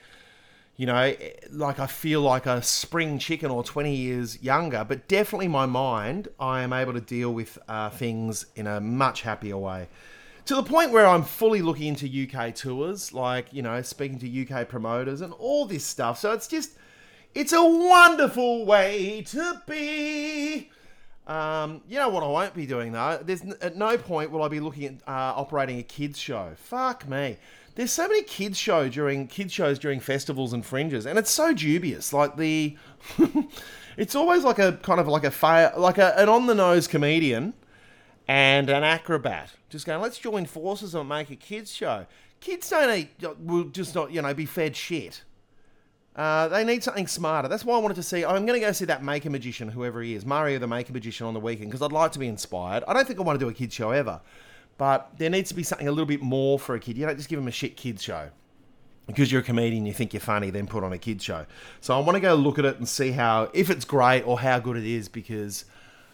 like I feel like a spring chicken or 20 years younger, but definitely my mind, I am able to deal with things in a much happier way. To the point where I'm fully looking into UK tours, like, speaking to UK promoters and all this stuff. So it's a wonderful way to be... you know what I won't be doing though? At no point will I be looking at operating a kids show. Fuck me. There's so many kids shows during festivals and fringes, and it's so dubious. Like it's always like a kind of like an on the nose comedian and an acrobat just going, let's join forces and make a kids show. Kids will just not be fed shit. They need something smarter. That's why I wanted to see... I'm going to go see that Maker Magician, whoever he is, Mario the Maker Magician, on the weekend, because I'd like to be inspired. I don't think I want to do a kids show ever, but there needs to be something a little bit more for a kid. You don't just give them a shit kids show. Because you're a comedian, you think you're funny, then put on a kids show. So I want to go look at it and see if it's great or how good it is, because,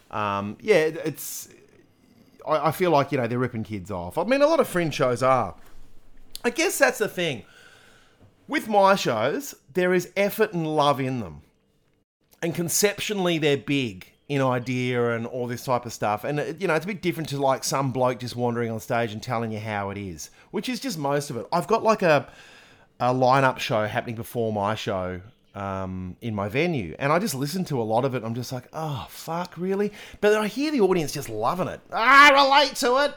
it's... I feel like, they're ripping kids off. I mean, a lot of fringe shows are. I guess that's the thing. With my shows, there is effort and love in them. And conceptually, they're big in idea and all this type of stuff. And, it's a bit different to like some bloke just wandering on stage and telling you how it is, which is just most of it. I've got like a lineup show happening before my show in my venue, and I just listened to a lot of it. I'm just like, oh, fuck, really? But then I hear the audience just loving it. I relate to it.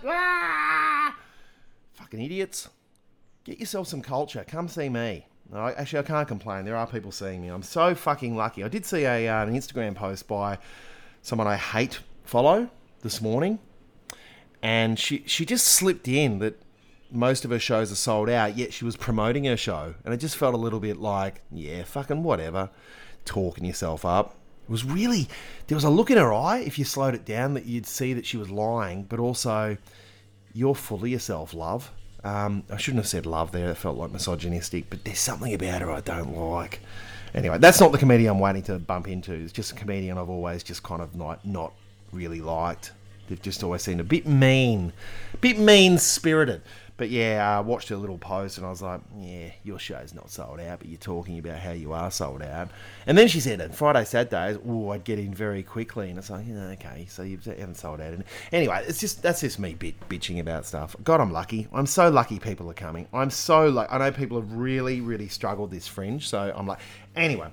Fucking idiots. Get yourself some culture. Come see me. Actually, I can't complain. There are people seeing me. I'm so fucking lucky. I did see an Instagram post by someone I hate follow this morning, and she just slipped in that most of her shows are sold out, yet she was promoting her show, and it just felt a little bit like, yeah, fucking whatever, talking yourself up. It was really, there was a look in her eye, if you slowed it down, that you'd see that she was lying, but also, you're full of yourself, love. I shouldn't have said love there, it felt like misogynistic, but there's something about her I don't like. Anyway, that's not the comedian I'm waiting to bump into. It's just a comedian I've always just kind of not really liked. They've just always seemed a bit mean-spirited. But yeah, I watched her little post and I was like, yeah, your show's not sold out, but you're talking about how you are sold out. And then she said, on Friday, Saturdays, I'd get in very quickly. And it's like, yeah, okay, so you haven't sold out. Anyway, that's just me bitching about stuff. God, I'm lucky. I'm so lucky people are coming. I'm so lucky. I know people have really, really struggled this Fringe, so I'm like, anyway.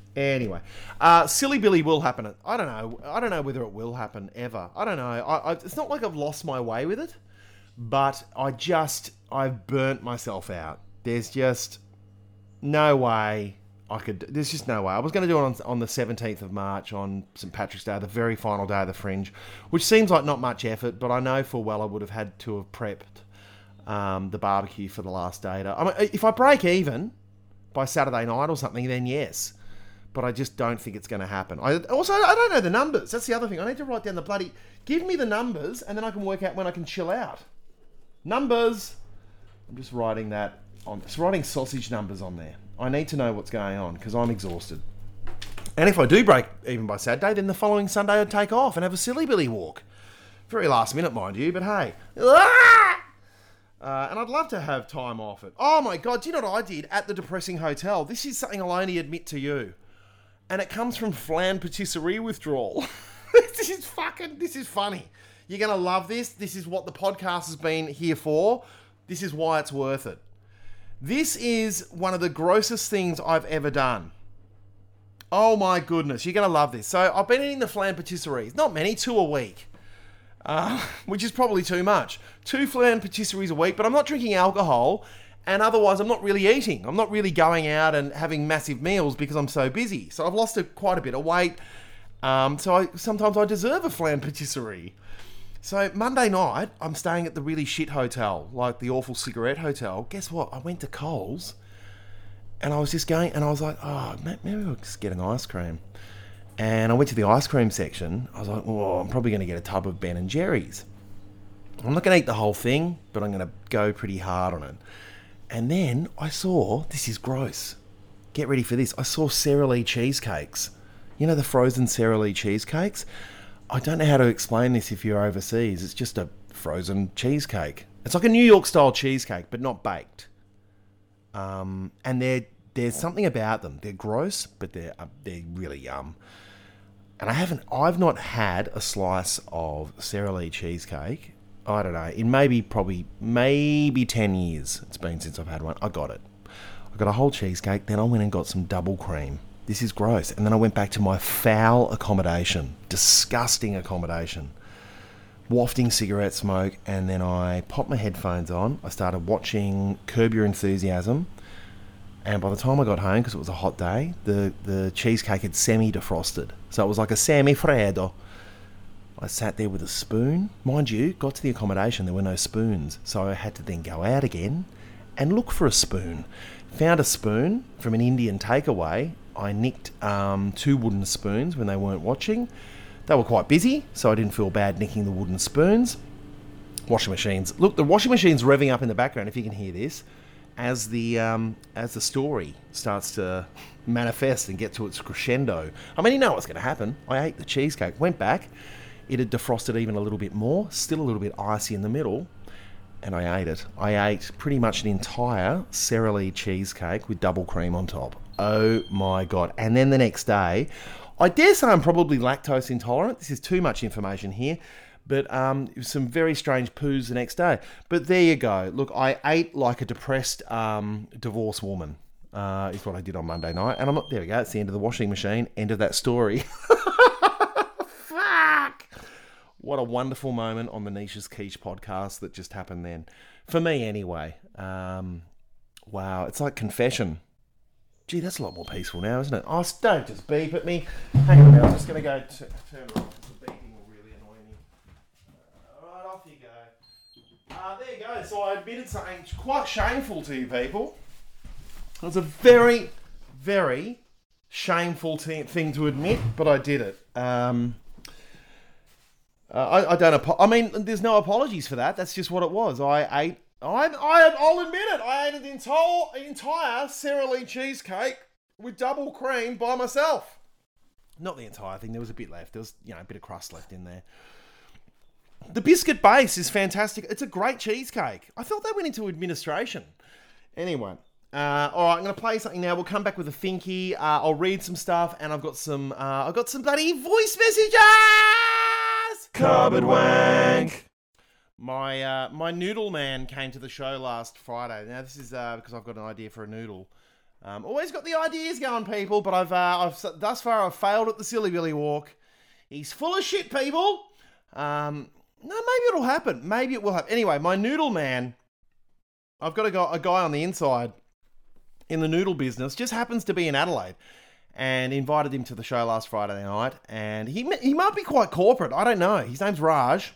Silly Billy will happen. I don't know whether it will happen ever. I don't know. It's not like I've lost my way with it. But I've burnt myself out. There's just no way there's just no way. I was going to do it on the 17th of March, on St. Patrick's Day, the very final day of the Fringe, which seems like not much effort, but I know full well I would have had to have prepped the barbecue for the last day. I mean, if I break even by Saturday night or something, then yes. But I just don't think it's going to happen. I don't know the numbers. That's the other thing. I need to write down the bloody... Give me the numbers, and then I can work out when I can chill out. Numbers. I'm just writing that on. Just writing sausage numbers on there. I need to know what's going on because I'm exhausted. And if I do break even by Saturday, then the following Sunday I'd take off and have a Silly Billy walk. Very last minute, mind you, but hey. And I'd love to have time off it. Oh my God, do you know what I did at the depressing hotel? This is something I'll only admit to you. And it comes from flan patisserie withdrawal. This is funny. You're going to love this. This is what the podcast has been here for. This is why it's worth it. This is one of the grossest things I've ever done. Oh my goodness. You're going to love this. So I've been eating the flan patisseries. Not many, 2 a week. Which is probably too much. 2 flan patisseries a week, but I'm not drinking alcohol. And otherwise, I'm not really eating. I'm not really going out and having massive meals because I'm so busy. So I've lost quite a bit of weight. Sometimes I deserve a flan patisserie. So Monday night, I'm staying at the really shit hotel, like the awful cigarette hotel. Guess what? I went to Coles, and I was just going, and I was like, oh, maybe I'll just get an ice cream. And I went to the ice cream section. I was like, well, I'm probably going to get a tub of Ben & Jerry's. I'm not going to eat the whole thing, but I'm going to go pretty hard on it. And then I saw, this is gross. Get ready for this. I saw Sara Lee cheesecakes. You know the frozen Sara Lee cheesecakes? I don't know how to explain this if you're overseas. It's just a frozen cheesecake. It's like a New York style cheesecake, but not baked. And there's something about them. They're gross, but they're really yum. And I've not had a slice of Sara Lee cheesecake. I don't know. In maybe 10 years it's been since I've had one. I got it. I got a whole cheesecake. Then I went and got some double cream. This is gross. And then I went back to my foul accommodation. Disgusting accommodation. Wafting cigarette smoke. And then I popped my headphones on. I started watching Curb Your Enthusiasm. And by the time I got home, because it was a hot day, the cheesecake had semi-defrosted. So it was like a semi-freddo. I sat there with a spoon. Mind you, got to the accommodation, there were no spoons. So I had to then go out again and look for a spoon. Found a spoon from an Indian takeaway. I nicked 2 wooden spoons when they weren't watching. They were quite busy, so I didn't feel bad nicking the wooden spoons. Washing machines. Look, the washing machine's revving up in the background, if you can hear this, as the story starts to manifest and get to its crescendo. I mean, you know what's going to happen. I ate the cheesecake, went back. It had defrosted even a little bit more, still a little bit icy in the middle, and I ate it. I ate pretty much an entire Sara Lee cheesecake with double cream on top. Oh my God. And then the next day, I dare say I'm probably lactose intolerant. This is too much information here, but it was some very strange poos the next day. But there you go. Look, I ate like a depressed divorced woman. is what I did on Monday night. And I'm not, there we go, it's the end of the washing machine, end of that story. Fuck! What a wonderful moment on the Niche's Quiche podcast that just happened then. For me, anyway. Wow, it's like confession. Gee, that's a lot more peaceful now, isn't it? Oh, don't just beep at me. Hang on a minute, I'm just going to go turn it off because the beeping will really annoy me. Alright, off you go. There you go. So I admitted something quite shameful to you people. It was a very, very shameful thing to admit, but I did it. I don't. I mean, there's no apologies for that. That's just what it was. I'll admit it. I ate an entire Sara Lee cheesecake with double cream by myself. Not the entire thing. There was a bit left. There was, a bit of crust left in there. The biscuit base is fantastic. It's a great cheesecake. I thought they went into administration. Anyway, all right. I'm going to play something now. We'll come back with a thinky. I'll read some stuff, and I've got some bloody voice messages. Cupboard wank. My noodle man came to the show last Friday. Now this is because I've got an idea for a noodle. Always got the ideas going, people, but I've thus far failed at the Silly Billy walk. He's full of shit, people. No, maybe it'll happen. Maybe it will happen. Anyway, my noodle man. I've got a guy on the inside in the noodle business. Just happens to be in Adelaide. And invited him to the show last Friday night. And he might be quite corporate. I don't know. His name's Raj.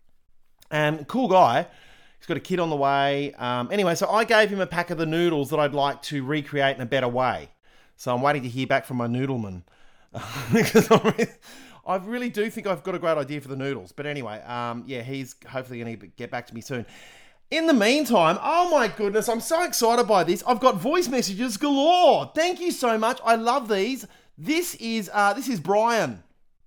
Cool guy. He's got a kid on the way. Anyway, so I gave him a pack of the noodles that I'd like to recreate in a better way. So I'm waiting to hear back from my noodleman. Because I really do think I've got a great idea for the noodles. But anyway, he's hopefully going to get back to me soon. In the meantime, oh my goodness, I'm so excited by this. I've got voice messages galore. Thank you so much. I love these. This is Brian.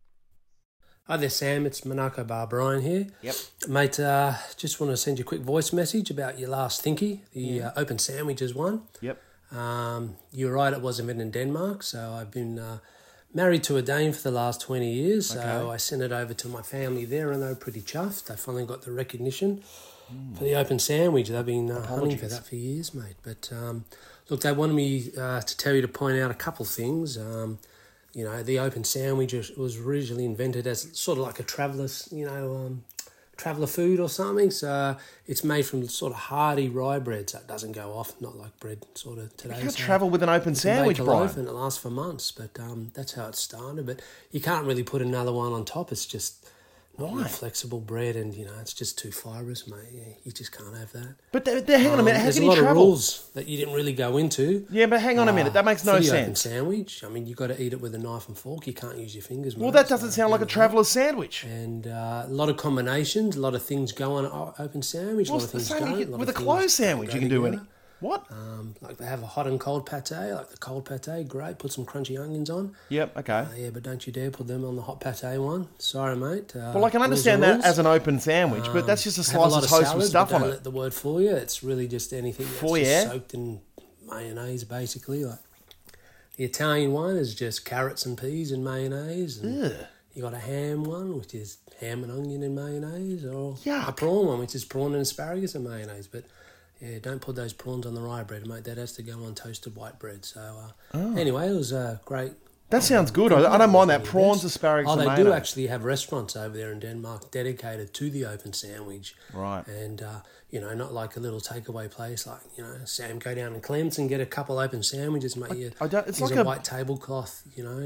Hi there, Sam. It's Monaco Bar Brian here. Yep. Mate, just want to send you a quick voice message about your last thinky, the open sandwiches one. Yep. You're right, it was invented in Denmark. So I've been married to a Dane for the last 20 years. So I sent it over to my family there and they were pretty chuffed. They finally got the recognition for the open sandwich. They've been hunting for that for years, mate. But look, they wanted me to tell you to point out a couple of things. The open sandwich was originally invented as sort of like a traveller's, traveller food or something. So it's made from sort of hearty rye bread, so it doesn't go off, not like bread sort of today. You can't travel with an open sandwich, Brian. Loaf and it lasts for months, but that's how it started. But you can't really put another one on top. It's just not flexible bread, and it's just too fibrous, mate. Yeah, you just can't have that. But hang on a minute, how can you travel? There's a lot of rules that you didn't really go into. Yeah, but hang on a minute, that makes no sense. Open sandwich, I mean, you got to eat it with a knife and fork. You can't use your fingers. Well, that doesn't sound like a traveller's sandwich. And a lot of combinations, a lot of things go on an open sandwich. Well, a lot of things with a closed sandwich, you can do any. What? Like they have a hot and cold pate, like the cold pate, great. Put some crunchy onions on. Yep, okay. But don't you dare put them on the hot pate one. Sorry, mate. Well, I can understand that as an open sandwich, but that's just a slice of toast with stuff on it. Don't let the word fool you. It's really just anything that's just soaked in mayonnaise, basically. Like the Italian one is just carrots and peas and mayonnaise. And you got a ham one, which is ham and onion and mayonnaise, or a prawn one, which is prawn and asparagus and mayonnaise. But yeah, don't put those prawns on the rye bread, mate. That has to go on toasted white bread. So anyway, it was great. That sounds good. I don't mind that. Prawns, asparagus, and mayonnaise. They do actually have restaurants over there in Denmark dedicated to the open sandwich. Right. And, not like a little takeaway place like, Sam, go down in Clemson, get a couple open sandwiches, mate. It's like a white tablecloth,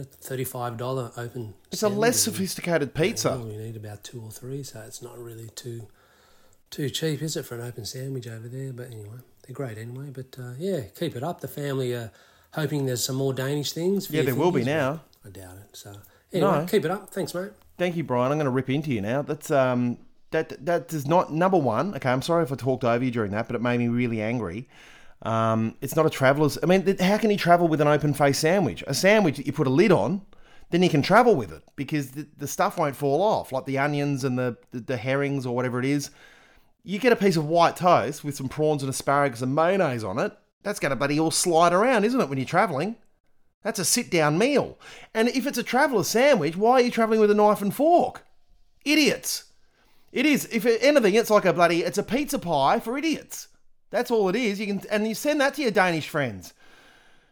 $35 open It's sandwich. A less sophisticated pizza. You need about 2 or 3, so it's not really too cheap, is it, for an open sandwich over there? But anyway, they're great anyway. But keep it up. The family are hoping there's some more Danish things. Yeah, there will be now. I doubt it. So anyway, keep it up. Thanks, mate. Thank you, Brian. I'm going to rip into you now. That's that does not, number one. Okay, I'm sorry if I talked over you during that, but it made me really angry. It's not a traveller's. I mean, how can you travel with an open face sandwich? A sandwich that you put a lid on, then you can travel with it because the stuff won't fall off, like the onions and the herrings or whatever it is. You get a piece of white toast with some prawns and asparagus and mayonnaise on it, that's going to bloody all slide around, isn't it, when you're travelling? That's a sit-down meal. And if it's a traveller's sandwich, why are you travelling with a knife and fork? Idiots. It is. If anything, it's like it's a pizza pie for idiots. That's all it is. You send that to your Danish friends.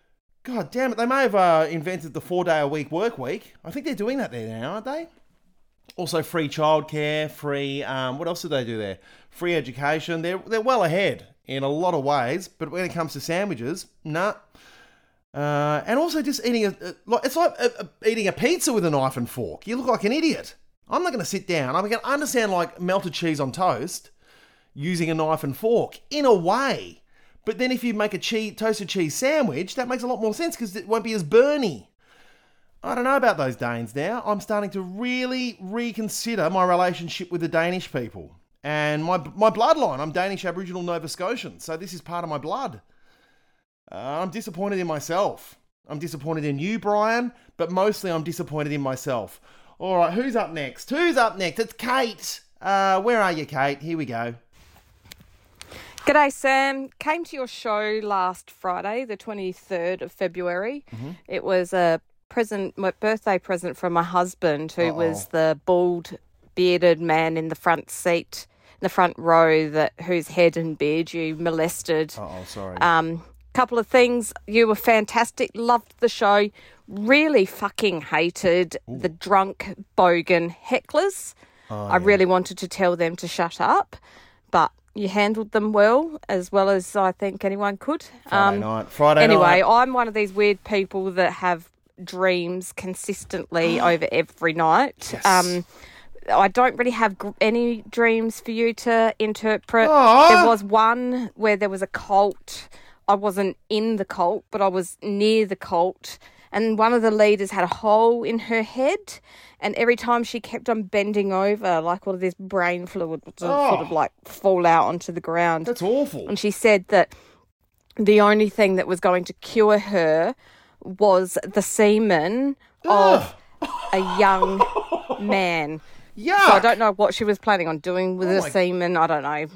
God damn it, they may have invented the 4-day-a-week work week. I think they're doing that there now, aren't they? Also free childcare, free, what else do they do there? Free education. They're well ahead in a lot of ways, but when it comes to sandwiches, nah. And also just eating it's like eating a pizza with a knife and fork. You look like an idiot. I'm not going to sit down. I understand like melted cheese on toast using a knife and fork in a way. But then if you make a toasted cheese sandwich, that makes a lot more sense because it won't be as burny. I don't know about those Danes now. I'm starting to really reconsider my relationship with the Danish people. And my bloodline. I'm Danish Aboriginal Nova Scotian, so this is part of my blood. I'm disappointed in myself. I'm disappointed in you, Brian, but mostly I'm disappointed in myself. All right, who's up next? It's Kate. Where are you, Kate? Here we go. G'day, Sam. Came to your show last Friday, the 23rd of February. Mm-hmm. It was my birthday present from my husband, who was the bald, bearded man in the front seat, in the front row, whose head and beard you molested. Sorry. Couple of things. You were fantastic. Loved the show. Really fucking hated the drunk bogan hecklers. I really wanted to tell them to shut up, but you handled them well as I think anyone could. Friday night. Anyway, I'm one of these weird people that have dreams consistently over every night. Yes. I don't really have any dreams for you to interpret. Aww. There was one where there was a cult. I wasn't in the cult, but I was near the cult. And one of the leaders had a hole in her head. And every time she kept on bending over, like all of this brain fluid would sort of like fall out onto the ground. That's awful. And she said that the only thing that was going to cure her was the semen of a young man. Yuck. So I don't know what she was planning on doing with the semen. I don't know.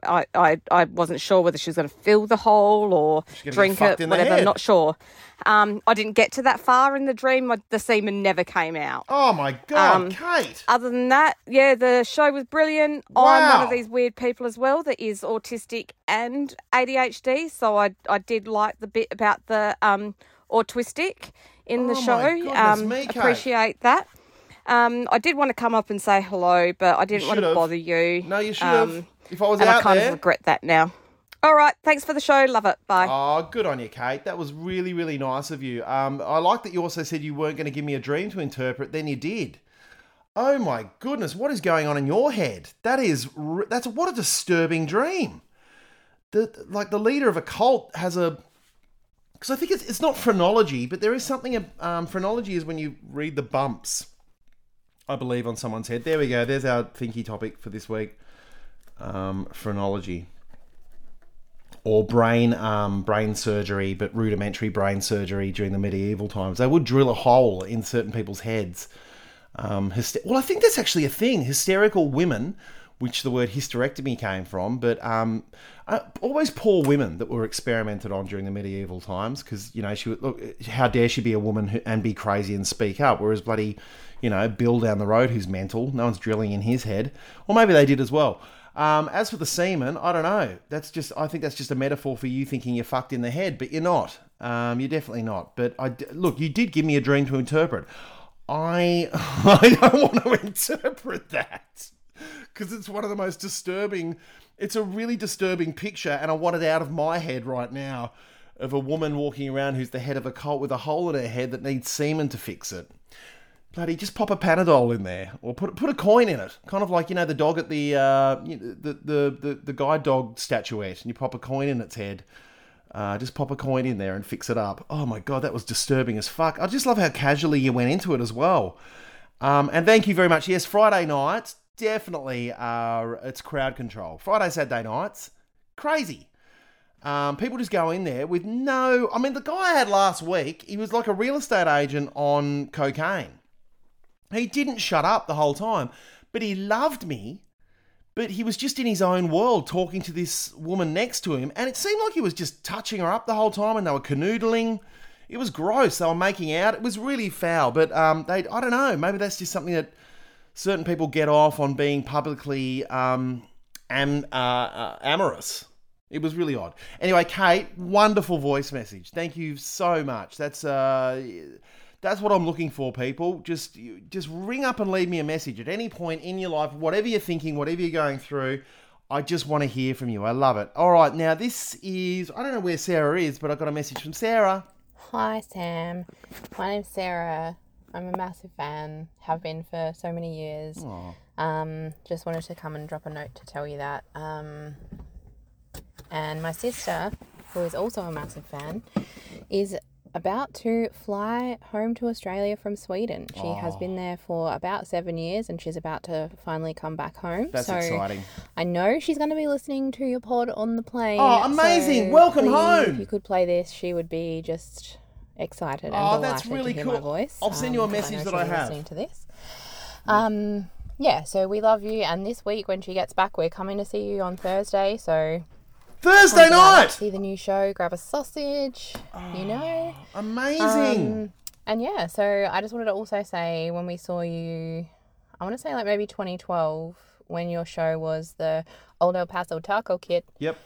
I wasn't sure whether she was going to fill the hole or drink it, whatever. I'm not sure. I didn't get to that far in the dream. The semen never came out. Oh, my God, Kate. Other than that, yeah, the show was brilliant. Wow. I'm one of these weird people as well that is autistic and ADHD, so I did like the bit about the autistic in the show. My goodness me, Kate. Appreciate that. I did want to come up and say hello, but I didn't want to bother you. No, you should have. If I was and out I kind there. of regret that now. All right, thanks for the show. Love it. Bye. Oh, good on you, Kate. That was really, really nice of you. I like that you also said you weren't going to give me a dream to interpret, then you did. Oh my goodness, what is going on in your head? That's what a disturbing dream. The leader of a cult has a... Because I think it's not phrenology, but there is something... phrenology is when you read the bumps, I believe, on someone's head. There we go. There's our thinky topic for this week. Phrenology. Or brain surgery, but rudimentary brain surgery during the medieval times. They would drill a hole in certain people's heads. I think that's actually a thing. Hysterical women, which the word hysterectomy came from, but always poor women that were experimented on during the medieval times, because, she would look, how dare she be a woman and be crazy and speak up, whereas bloody, Bill down the road who's mental, no one's drilling in his head. Or maybe they did as well. As for the semen, I don't know. I think that's just a metaphor for you thinking you're fucked in the head, but you're not. You're definitely not. But look, you did give me a dream to interpret. I don't want to interpret that because it's one of the most disturbing. It's a really disturbing picture, and I want it out of my head right now of a woman walking around who's the head of a cult with a hole in her head that needs semen to fix it. Bloody, just pop a Panadol in there, or put a coin in it, kind of like the dog at the guide dog statuette, and you pop a coin in its head. Just pop a coin in there and fix it up. Oh my God, that was disturbing as fuck. I just love how casually you went into it as well. And thank you very much. Yes, Friday nights definitely it's crowd control. Friday, Saturday nights, crazy. People just go in there with no... I mean, the guy I had last week, he was like a real estate agent on cocaine. He didn't shut up the whole time, but he loved me. But he was just in his own world talking to this woman next to him, and it seemed like he was just touching her up the whole time, and they were canoodling. It was gross. They were making out. It was really foul, but I don't know. Maybe that's just something that certain people get off on, being publicly amorous. It was really odd. Anyway, Kate, wonderful voice message. Thank you so much. That's what I'm looking for, people. Just ring up and leave me a message at any point in your life, whatever you're thinking, whatever you're going through. I just want to hear from you. I love it. All right, now this is, I don't know where Sarah is, but I got a message from Sarah. Hi, Sam. My name's Sarah. I'm a massive fan, have been for so many years. Just wanted to come and drop a note to tell you that. And my sister, who is also a massive fan, is about to fly home to Australia from Sweden. She has been there for about 7 years and she's about to finally come back home. That's exciting. I know she's going to be listening to your pod on the plane. Oh, amazing. So Welcome please, home. If you could play this, she would be just excited and delighted that's really to hear cool. my voice. I'll send you a message that I have. Listening to this. Yeah, so we love you. And this week when she gets back, we're coming to see you on Thursday. So Thursday night! See the new show, grab a sausage, Amazing. And yeah, so I just wanted to also say when we saw you, I want to say like maybe 2012, when your show was the Old El Paso Taco Kit. Yep.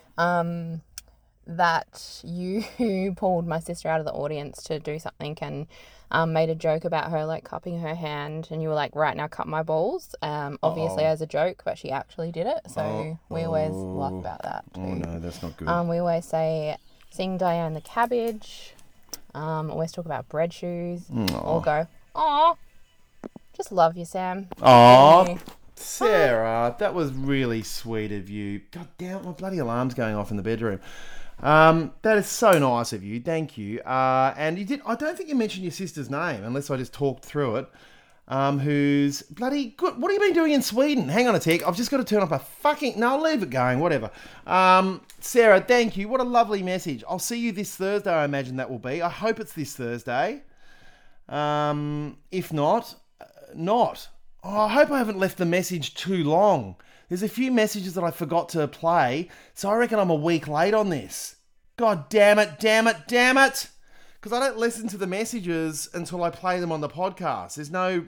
That you pulled my sister out of the audience to do something and made a joke about her like cupping her hand, and you were like, right now cut my balls, obviously as a joke, but she actually did it, so we always laugh about that too. Oh no, that's not good. We always say sing Diane the Cabbage, always talk about bread shoes, or go aw, just love you, Sam. Aw, Sarah, that was really sweet of you. God damn, my bloody alarm's going off in the bedroom. That is so nice of you. Thank you. And you did. I don't think you mentioned your sister's name, unless I just talked through it. Who's bloody good. What have you been doing in Sweden? Hang on a tick. I've just got to turn up a fucking. No, I'll leave it going. Whatever. Sarah, thank you. What a lovely message. I'll see you this Thursday. I imagine that will be. I hope it's this Thursday. If not, not. Oh, I hope I haven't left the message too long. There's a few messages that I forgot to play, so I reckon I'm a week late on this. God damn it. Because I don't listen to the messages until I play them on the podcast. There's no...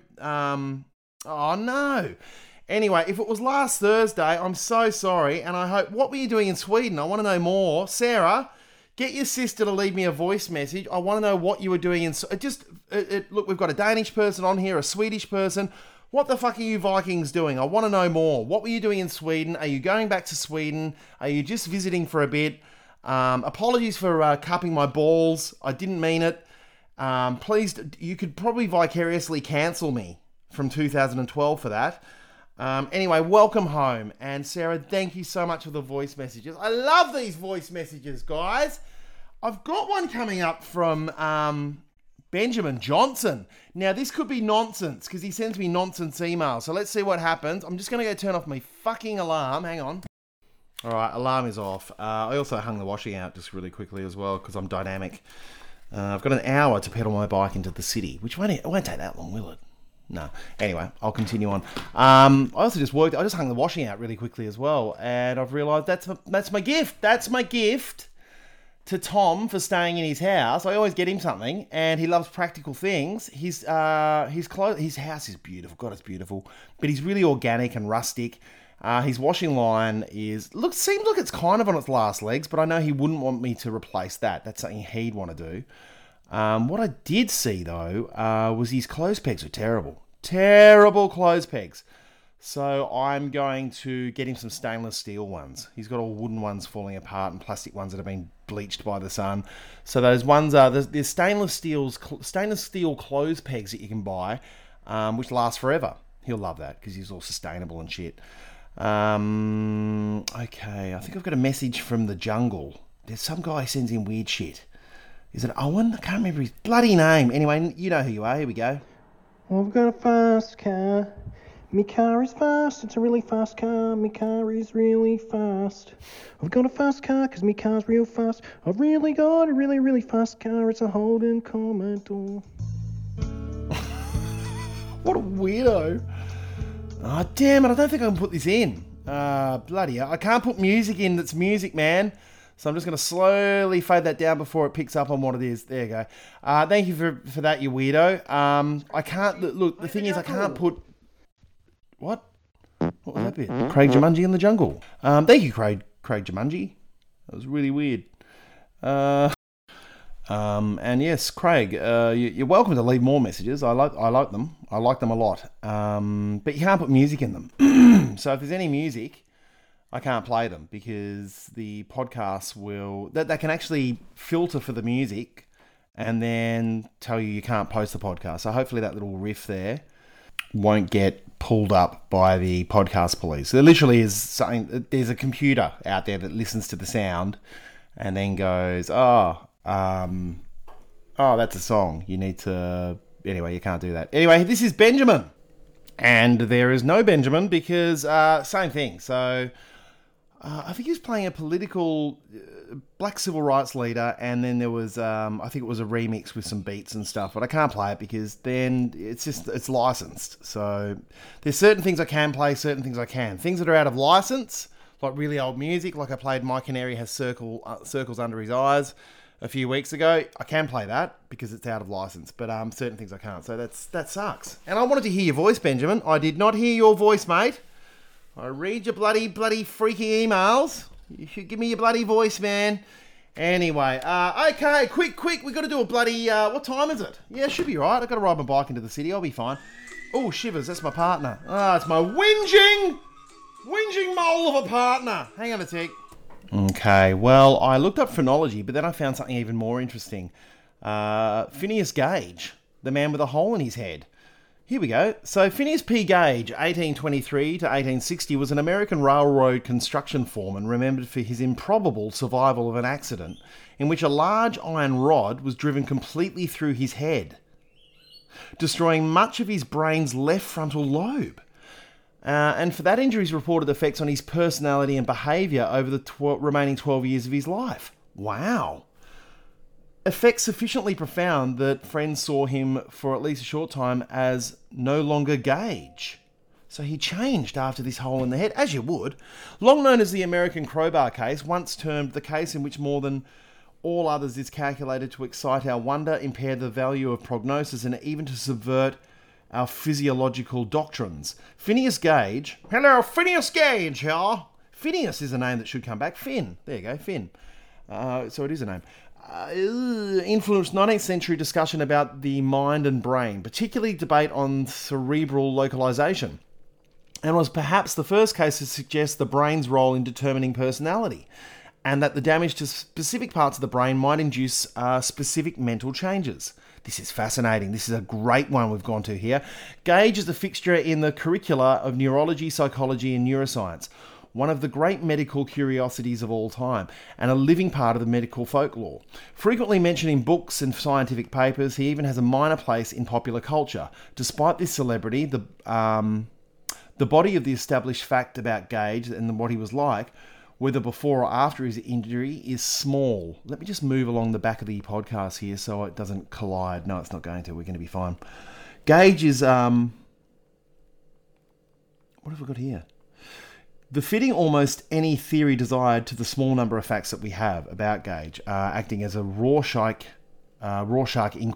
oh, no. Anyway, if it was last Thursday, I'm so sorry, and I hope... What were you doing in Sweden? I want to know more. Sarah, get your sister to leave me a voice message. I want to know what you were doing in... Look, we've got a Danish person on here, a Swedish person... What the fuck are you Vikings doing? I want to know more. What were you doing in Sweden? Are you going back to Sweden? Are you just visiting for a bit? Apologies for cupping my balls. I didn't mean it. Please, you could probably vicariously cancel me from 2012 for that. Anyway, welcome home. And Sarah, thank you so much for the voice messages. I love these voice messages, guys. I've got one coming up from... Benjamin Johnson. Now, this could be nonsense because he sends me nonsense emails. So let's see what happens. I'm just going to go turn off my fucking alarm. Hang on. All right, alarm is off. I also hung the washing out just really quickly as well because I'm dynamic. I've got an hour to pedal my bike into the city, which won't take that long, will it? No. Anyway, I'll continue on. I also just hung the washing out really quickly as well, and I've realised that's my gift. That's my gift to Tom for staying in his house. I always get him something, and he loves practical things. His house is beautiful. God, it's beautiful. But he's really organic and rustic. His washing line seems like it's kind of on its last legs, but I know he wouldn't want me to replace that. That's something he'd want to do. What I did see, though, was his clothes pegs were terrible. Terrible clothes pegs. So I'm going to get him some stainless steel ones. He's got all wooden ones falling apart and plastic ones that have been bleached by the sun. So those ones are there's stainless steel clothes pegs that you can buy, which last forever. He'll love that because he's all sustainable and shit. Okay, I think I've got a message from the jungle. There's some guy who sends in weird shit. Is it Owen? I can't remember his bloody name. Anyway, you know who you are. Here we go. I've got a fast car. Me car is fast, it's a really fast car, me car is really fast. I've got a fast car, cause me car's real fast. I've really got a really, really fast car, it's a Holden Commodore. What a weirdo. Oh, damn it, I don't think I can put this in. Bloody hell. I can't put music in that's music, man. So I'm just going to slowly fade that down before it picks up on what it is. There you go. Thank you for that, you weirdo. I can't, look, the thing is I can't put... What? What was that bit? Craig Jumanji in the jungle. Thank you, Craig Jumanji. That was really weird. And yes, Craig, you're welcome to leave more messages. I like them. I like them a lot. But you can't put music in them. So if there's any music, I can't play them because the podcasts will... They can actually filter for the music and then tell you can't post the podcast. So hopefully that little riff there won't get pulled up by the podcast police. There literally is something... There's a computer out there that listens to the sound and then goes, oh, that's a song. You need to... Anyway, you can't do that. Anyway, this is Benjamin. And there is no Benjamin because same thing. So I think he was playing a political black civil rights leader, and then there was I think it was a remix with some beats and stuff, but I can't play it because then it's licensed. So there's certain things I can play, certain things I can. Things that are out of license, like really old music, like I played My Canary Has Circles Under His Eyes a few weeks ago. I can play that because it's out of license, but certain things I can't. So that sucks. And I wanted to hear your voice, Benjamin. I did not hear your voice, mate. I read your bloody freaky emails. You should give me your bloody voice, man. Anyway, okay, quick, we got to do a bloody, what time is it? Yeah, should be right. I got to ride my bike into the city. I'll be fine. Oh, shivers, that's my partner. It's my whinging mole of a partner. Hang on a tick. Okay, well, I looked up phrenology, but then I found something even more interesting. Phineas Gage, the man with a hole in his head. Here we go. So Phineas P. Gage, 1823 to 1860, was an American railroad construction foreman remembered for his improbable survival of an accident in which a large iron rod was driven completely through his head, destroying much of his brain's left frontal lobe. And for that injury, he's reported effects on his personality and behaviour over the remaining 12 years of his life. Wow. Effects sufficiently profound that friends saw him for at least a short time as no longer Gage. So he changed after this hole in the head, as you would. Long known as the American Crowbar case, once termed the case in which more than all others is calculated to excite our wonder, impair the value of prognosis, and even to subvert our physiological doctrines. Phineas Gage. Hello, Phineas Gage here. Phineas is a name that should come back. Finn. There you go, Finn. So it is a name. Influenced 19th century discussion about the mind and brain, particularly debate on cerebral localization, and was perhaps the first case to suggest the brain's role in determining personality, and that the damage to specific parts of the brain might induce specific mental changes. This is fascinating. This is a great one we've gone to here. Gage is a fixture in the curricula of neurology, psychology, and neuroscience. One of the great medical curiosities of all time, and a living part of the medical folklore. Frequently mentioned in books and scientific papers, he even has a minor place in popular culture. Despite this celebrity, the body of the established fact about Gage and what he was like, whether before or after his injury, is small. Let me just move along the back of the podcast here so it doesn't collide. No, it's not going to. We're going to be fine. Gage is... What have we got here? The fitting almost any theory desired to the small number of facts that we have about Gage, acting as a Rorschach ink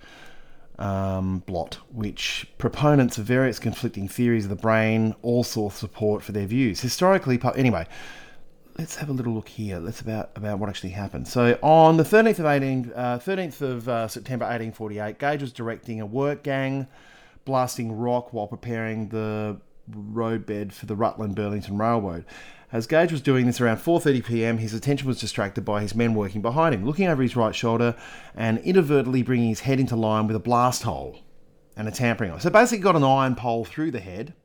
blot, which proponents of various conflicting theories of the brain all saw support for their views. Historically, anyway, let's have a little look here. That's about what actually happened. So on the 13th of September 1848, Gage was directing a work gang blasting rock while preparing the roadbed for the Rutland-Burlington Railroad. As Gage was doing this around 4:30 p.m, his attention was distracted by his men working behind him, looking over his right shoulder and inadvertently bringing his head into line with a blast hole and a tampering hole. So basically got an iron pole through the head.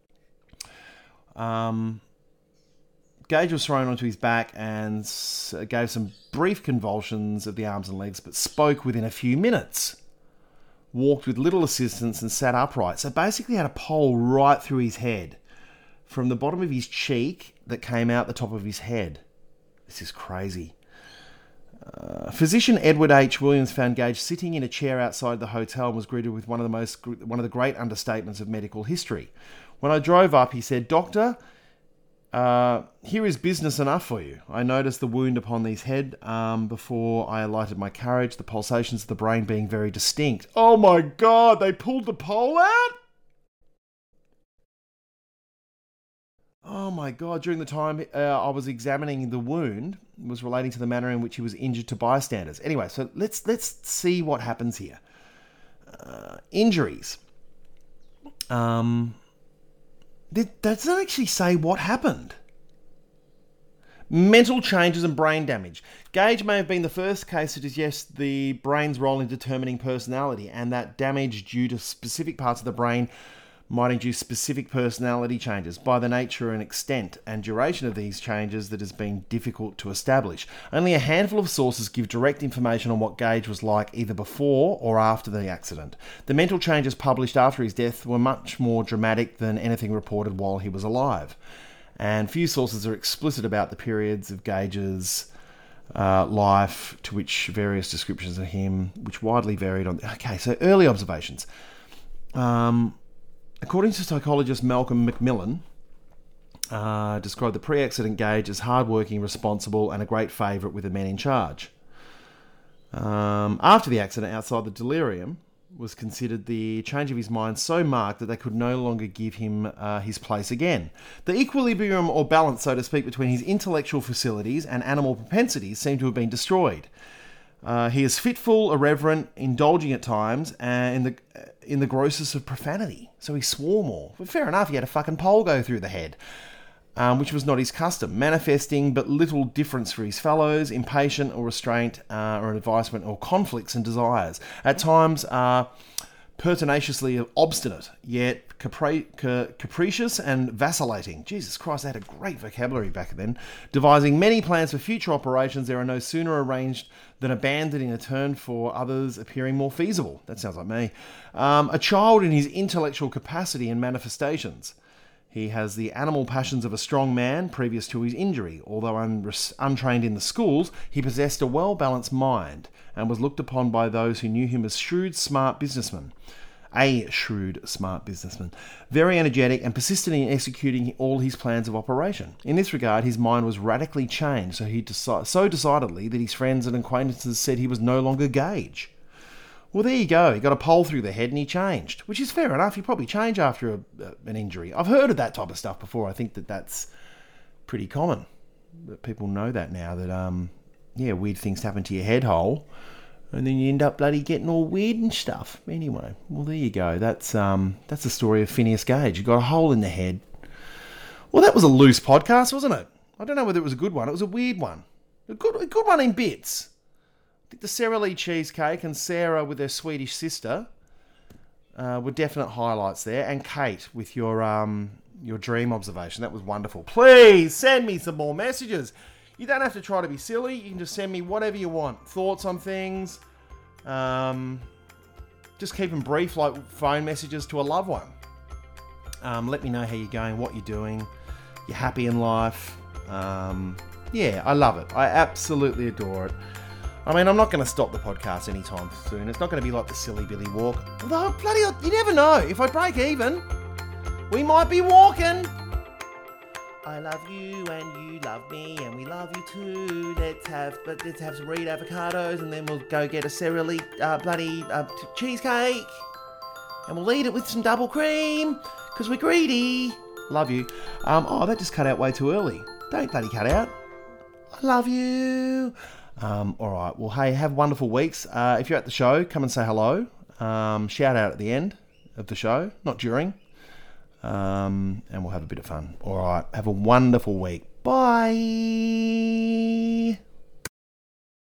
Gage was thrown onto his back and gave some brief convulsions of the arms and legs, but spoke within a few minutes. Walked with little assistance and sat upright. So basically had a pole right through his head, from the bottom of his cheek that came out the top of his head. This is crazy. Physician Edward H. Williams found Gage sitting in a chair outside the hotel and was greeted with one of the great understatements of medical history. When I drove up, he said, "Doctor, here is business enough for you. I noticed the wound upon his head before I alighted my carriage, the pulsations of the brain being very distinct." Oh my God, they pulled the pole out? Oh my God, during the time I was examining the wound, was relating to the manner in which he was injured to bystanders. Anyway, so let's see what happens here. Injuries. Does that actually say what happened? Mental changes and brain damage. Gage may have been the first case to suggest the brain's role in determining personality, and that damage due to specific parts of the brain might induce specific personality changes. By the nature and extent and duration of these changes, that has been difficult to establish. Only a handful of sources give direct information on what Gage was like either before or after the accident. The mental changes published after his death were much more dramatic than anything reported while he was alive. And few sources are explicit about the periods of Gage's life to which various descriptions of him, which widely varied on... Okay, so early observations. According to psychologist Malcolm Macmillan, described the pre-accident Gage as hardworking, responsible, and a great favourite with the men in charge. After the accident, outside the delirium, was considered the change of his mind so marked that they could no longer give him his place again. The equilibrium or balance, so to speak, between his intellectual facilities and animal propensities seemed to have been destroyed. He is fitful, irreverent, indulging at times, and in the grossest of profanity. So he swore more. But fair enough, he had a fucking pole go through the head, which was not his custom, manifesting but little difference for his fellows, impatient or restraint or advisement or conflicts and desires. At times pertinaciously obstinate, yet capricious and vacillating. Jesus Christ, they had a great vocabulary back then. Devising many plans for future operations, there are no sooner arranged than abandoning a turn for others appearing more feasible. That sounds like me. A child in his intellectual capacity and manifestations. He has the animal passions of a strong man previous to his injury. Although untrained in the schools, he possessed a well-balanced mind and was looked upon by those who knew him as a shrewd, smart businessman. Very energetic and persistent in executing all his plans of operation. In this regard, his mind was radically changed, so decidedly that his friends and acquaintances said he was no longer Gage. Well, there you go. He got a pole through the head and he changed, which is fair enough. You probably change after an injury. I've heard of that type of stuff before. I think that's pretty common. But people know that now, that, weird things happen to your head hole, and then you end up bloody getting all weird and stuff. Anyway, well, there you go. That's the story of Phineas Gage. You got a hole in the head. Well, that was a loose podcast, wasn't it? I don't know whether it was a good one. It was a weird one. A good one in bits. I think the Sara Lee cheesecake and Sarah with her Swedish sister were definite highlights there. And Kate with your dream observation. That was wonderful. Please send me some more messages. You don't have to try to be silly. You can just send me whatever you want. Thoughts on things. Just keep them brief, like phone messages to a loved one. Let me know how you're going, what you're doing. You're happy in life. I love it. I absolutely adore it. I mean, I'm not going to stop the podcast anytime soon. It's not going to be like the Silly Billy walk. Although, bloody hell, you never know. If I break even, we might be walking. I love you and you love me and we love you too. Let's have some Reed avocados and then we'll go get a Sara Lee cheesecake and we'll eat it with some double cream because we're greedy. Love you. That just cut out way too early. Don't bloody cut out. I love you. Alright, well, hey, have wonderful weeks. If you're at the show, come and say hello. Shout out at the end of the show, not during. And we'll have a bit of fun. Alright, have a wonderful week. Bye!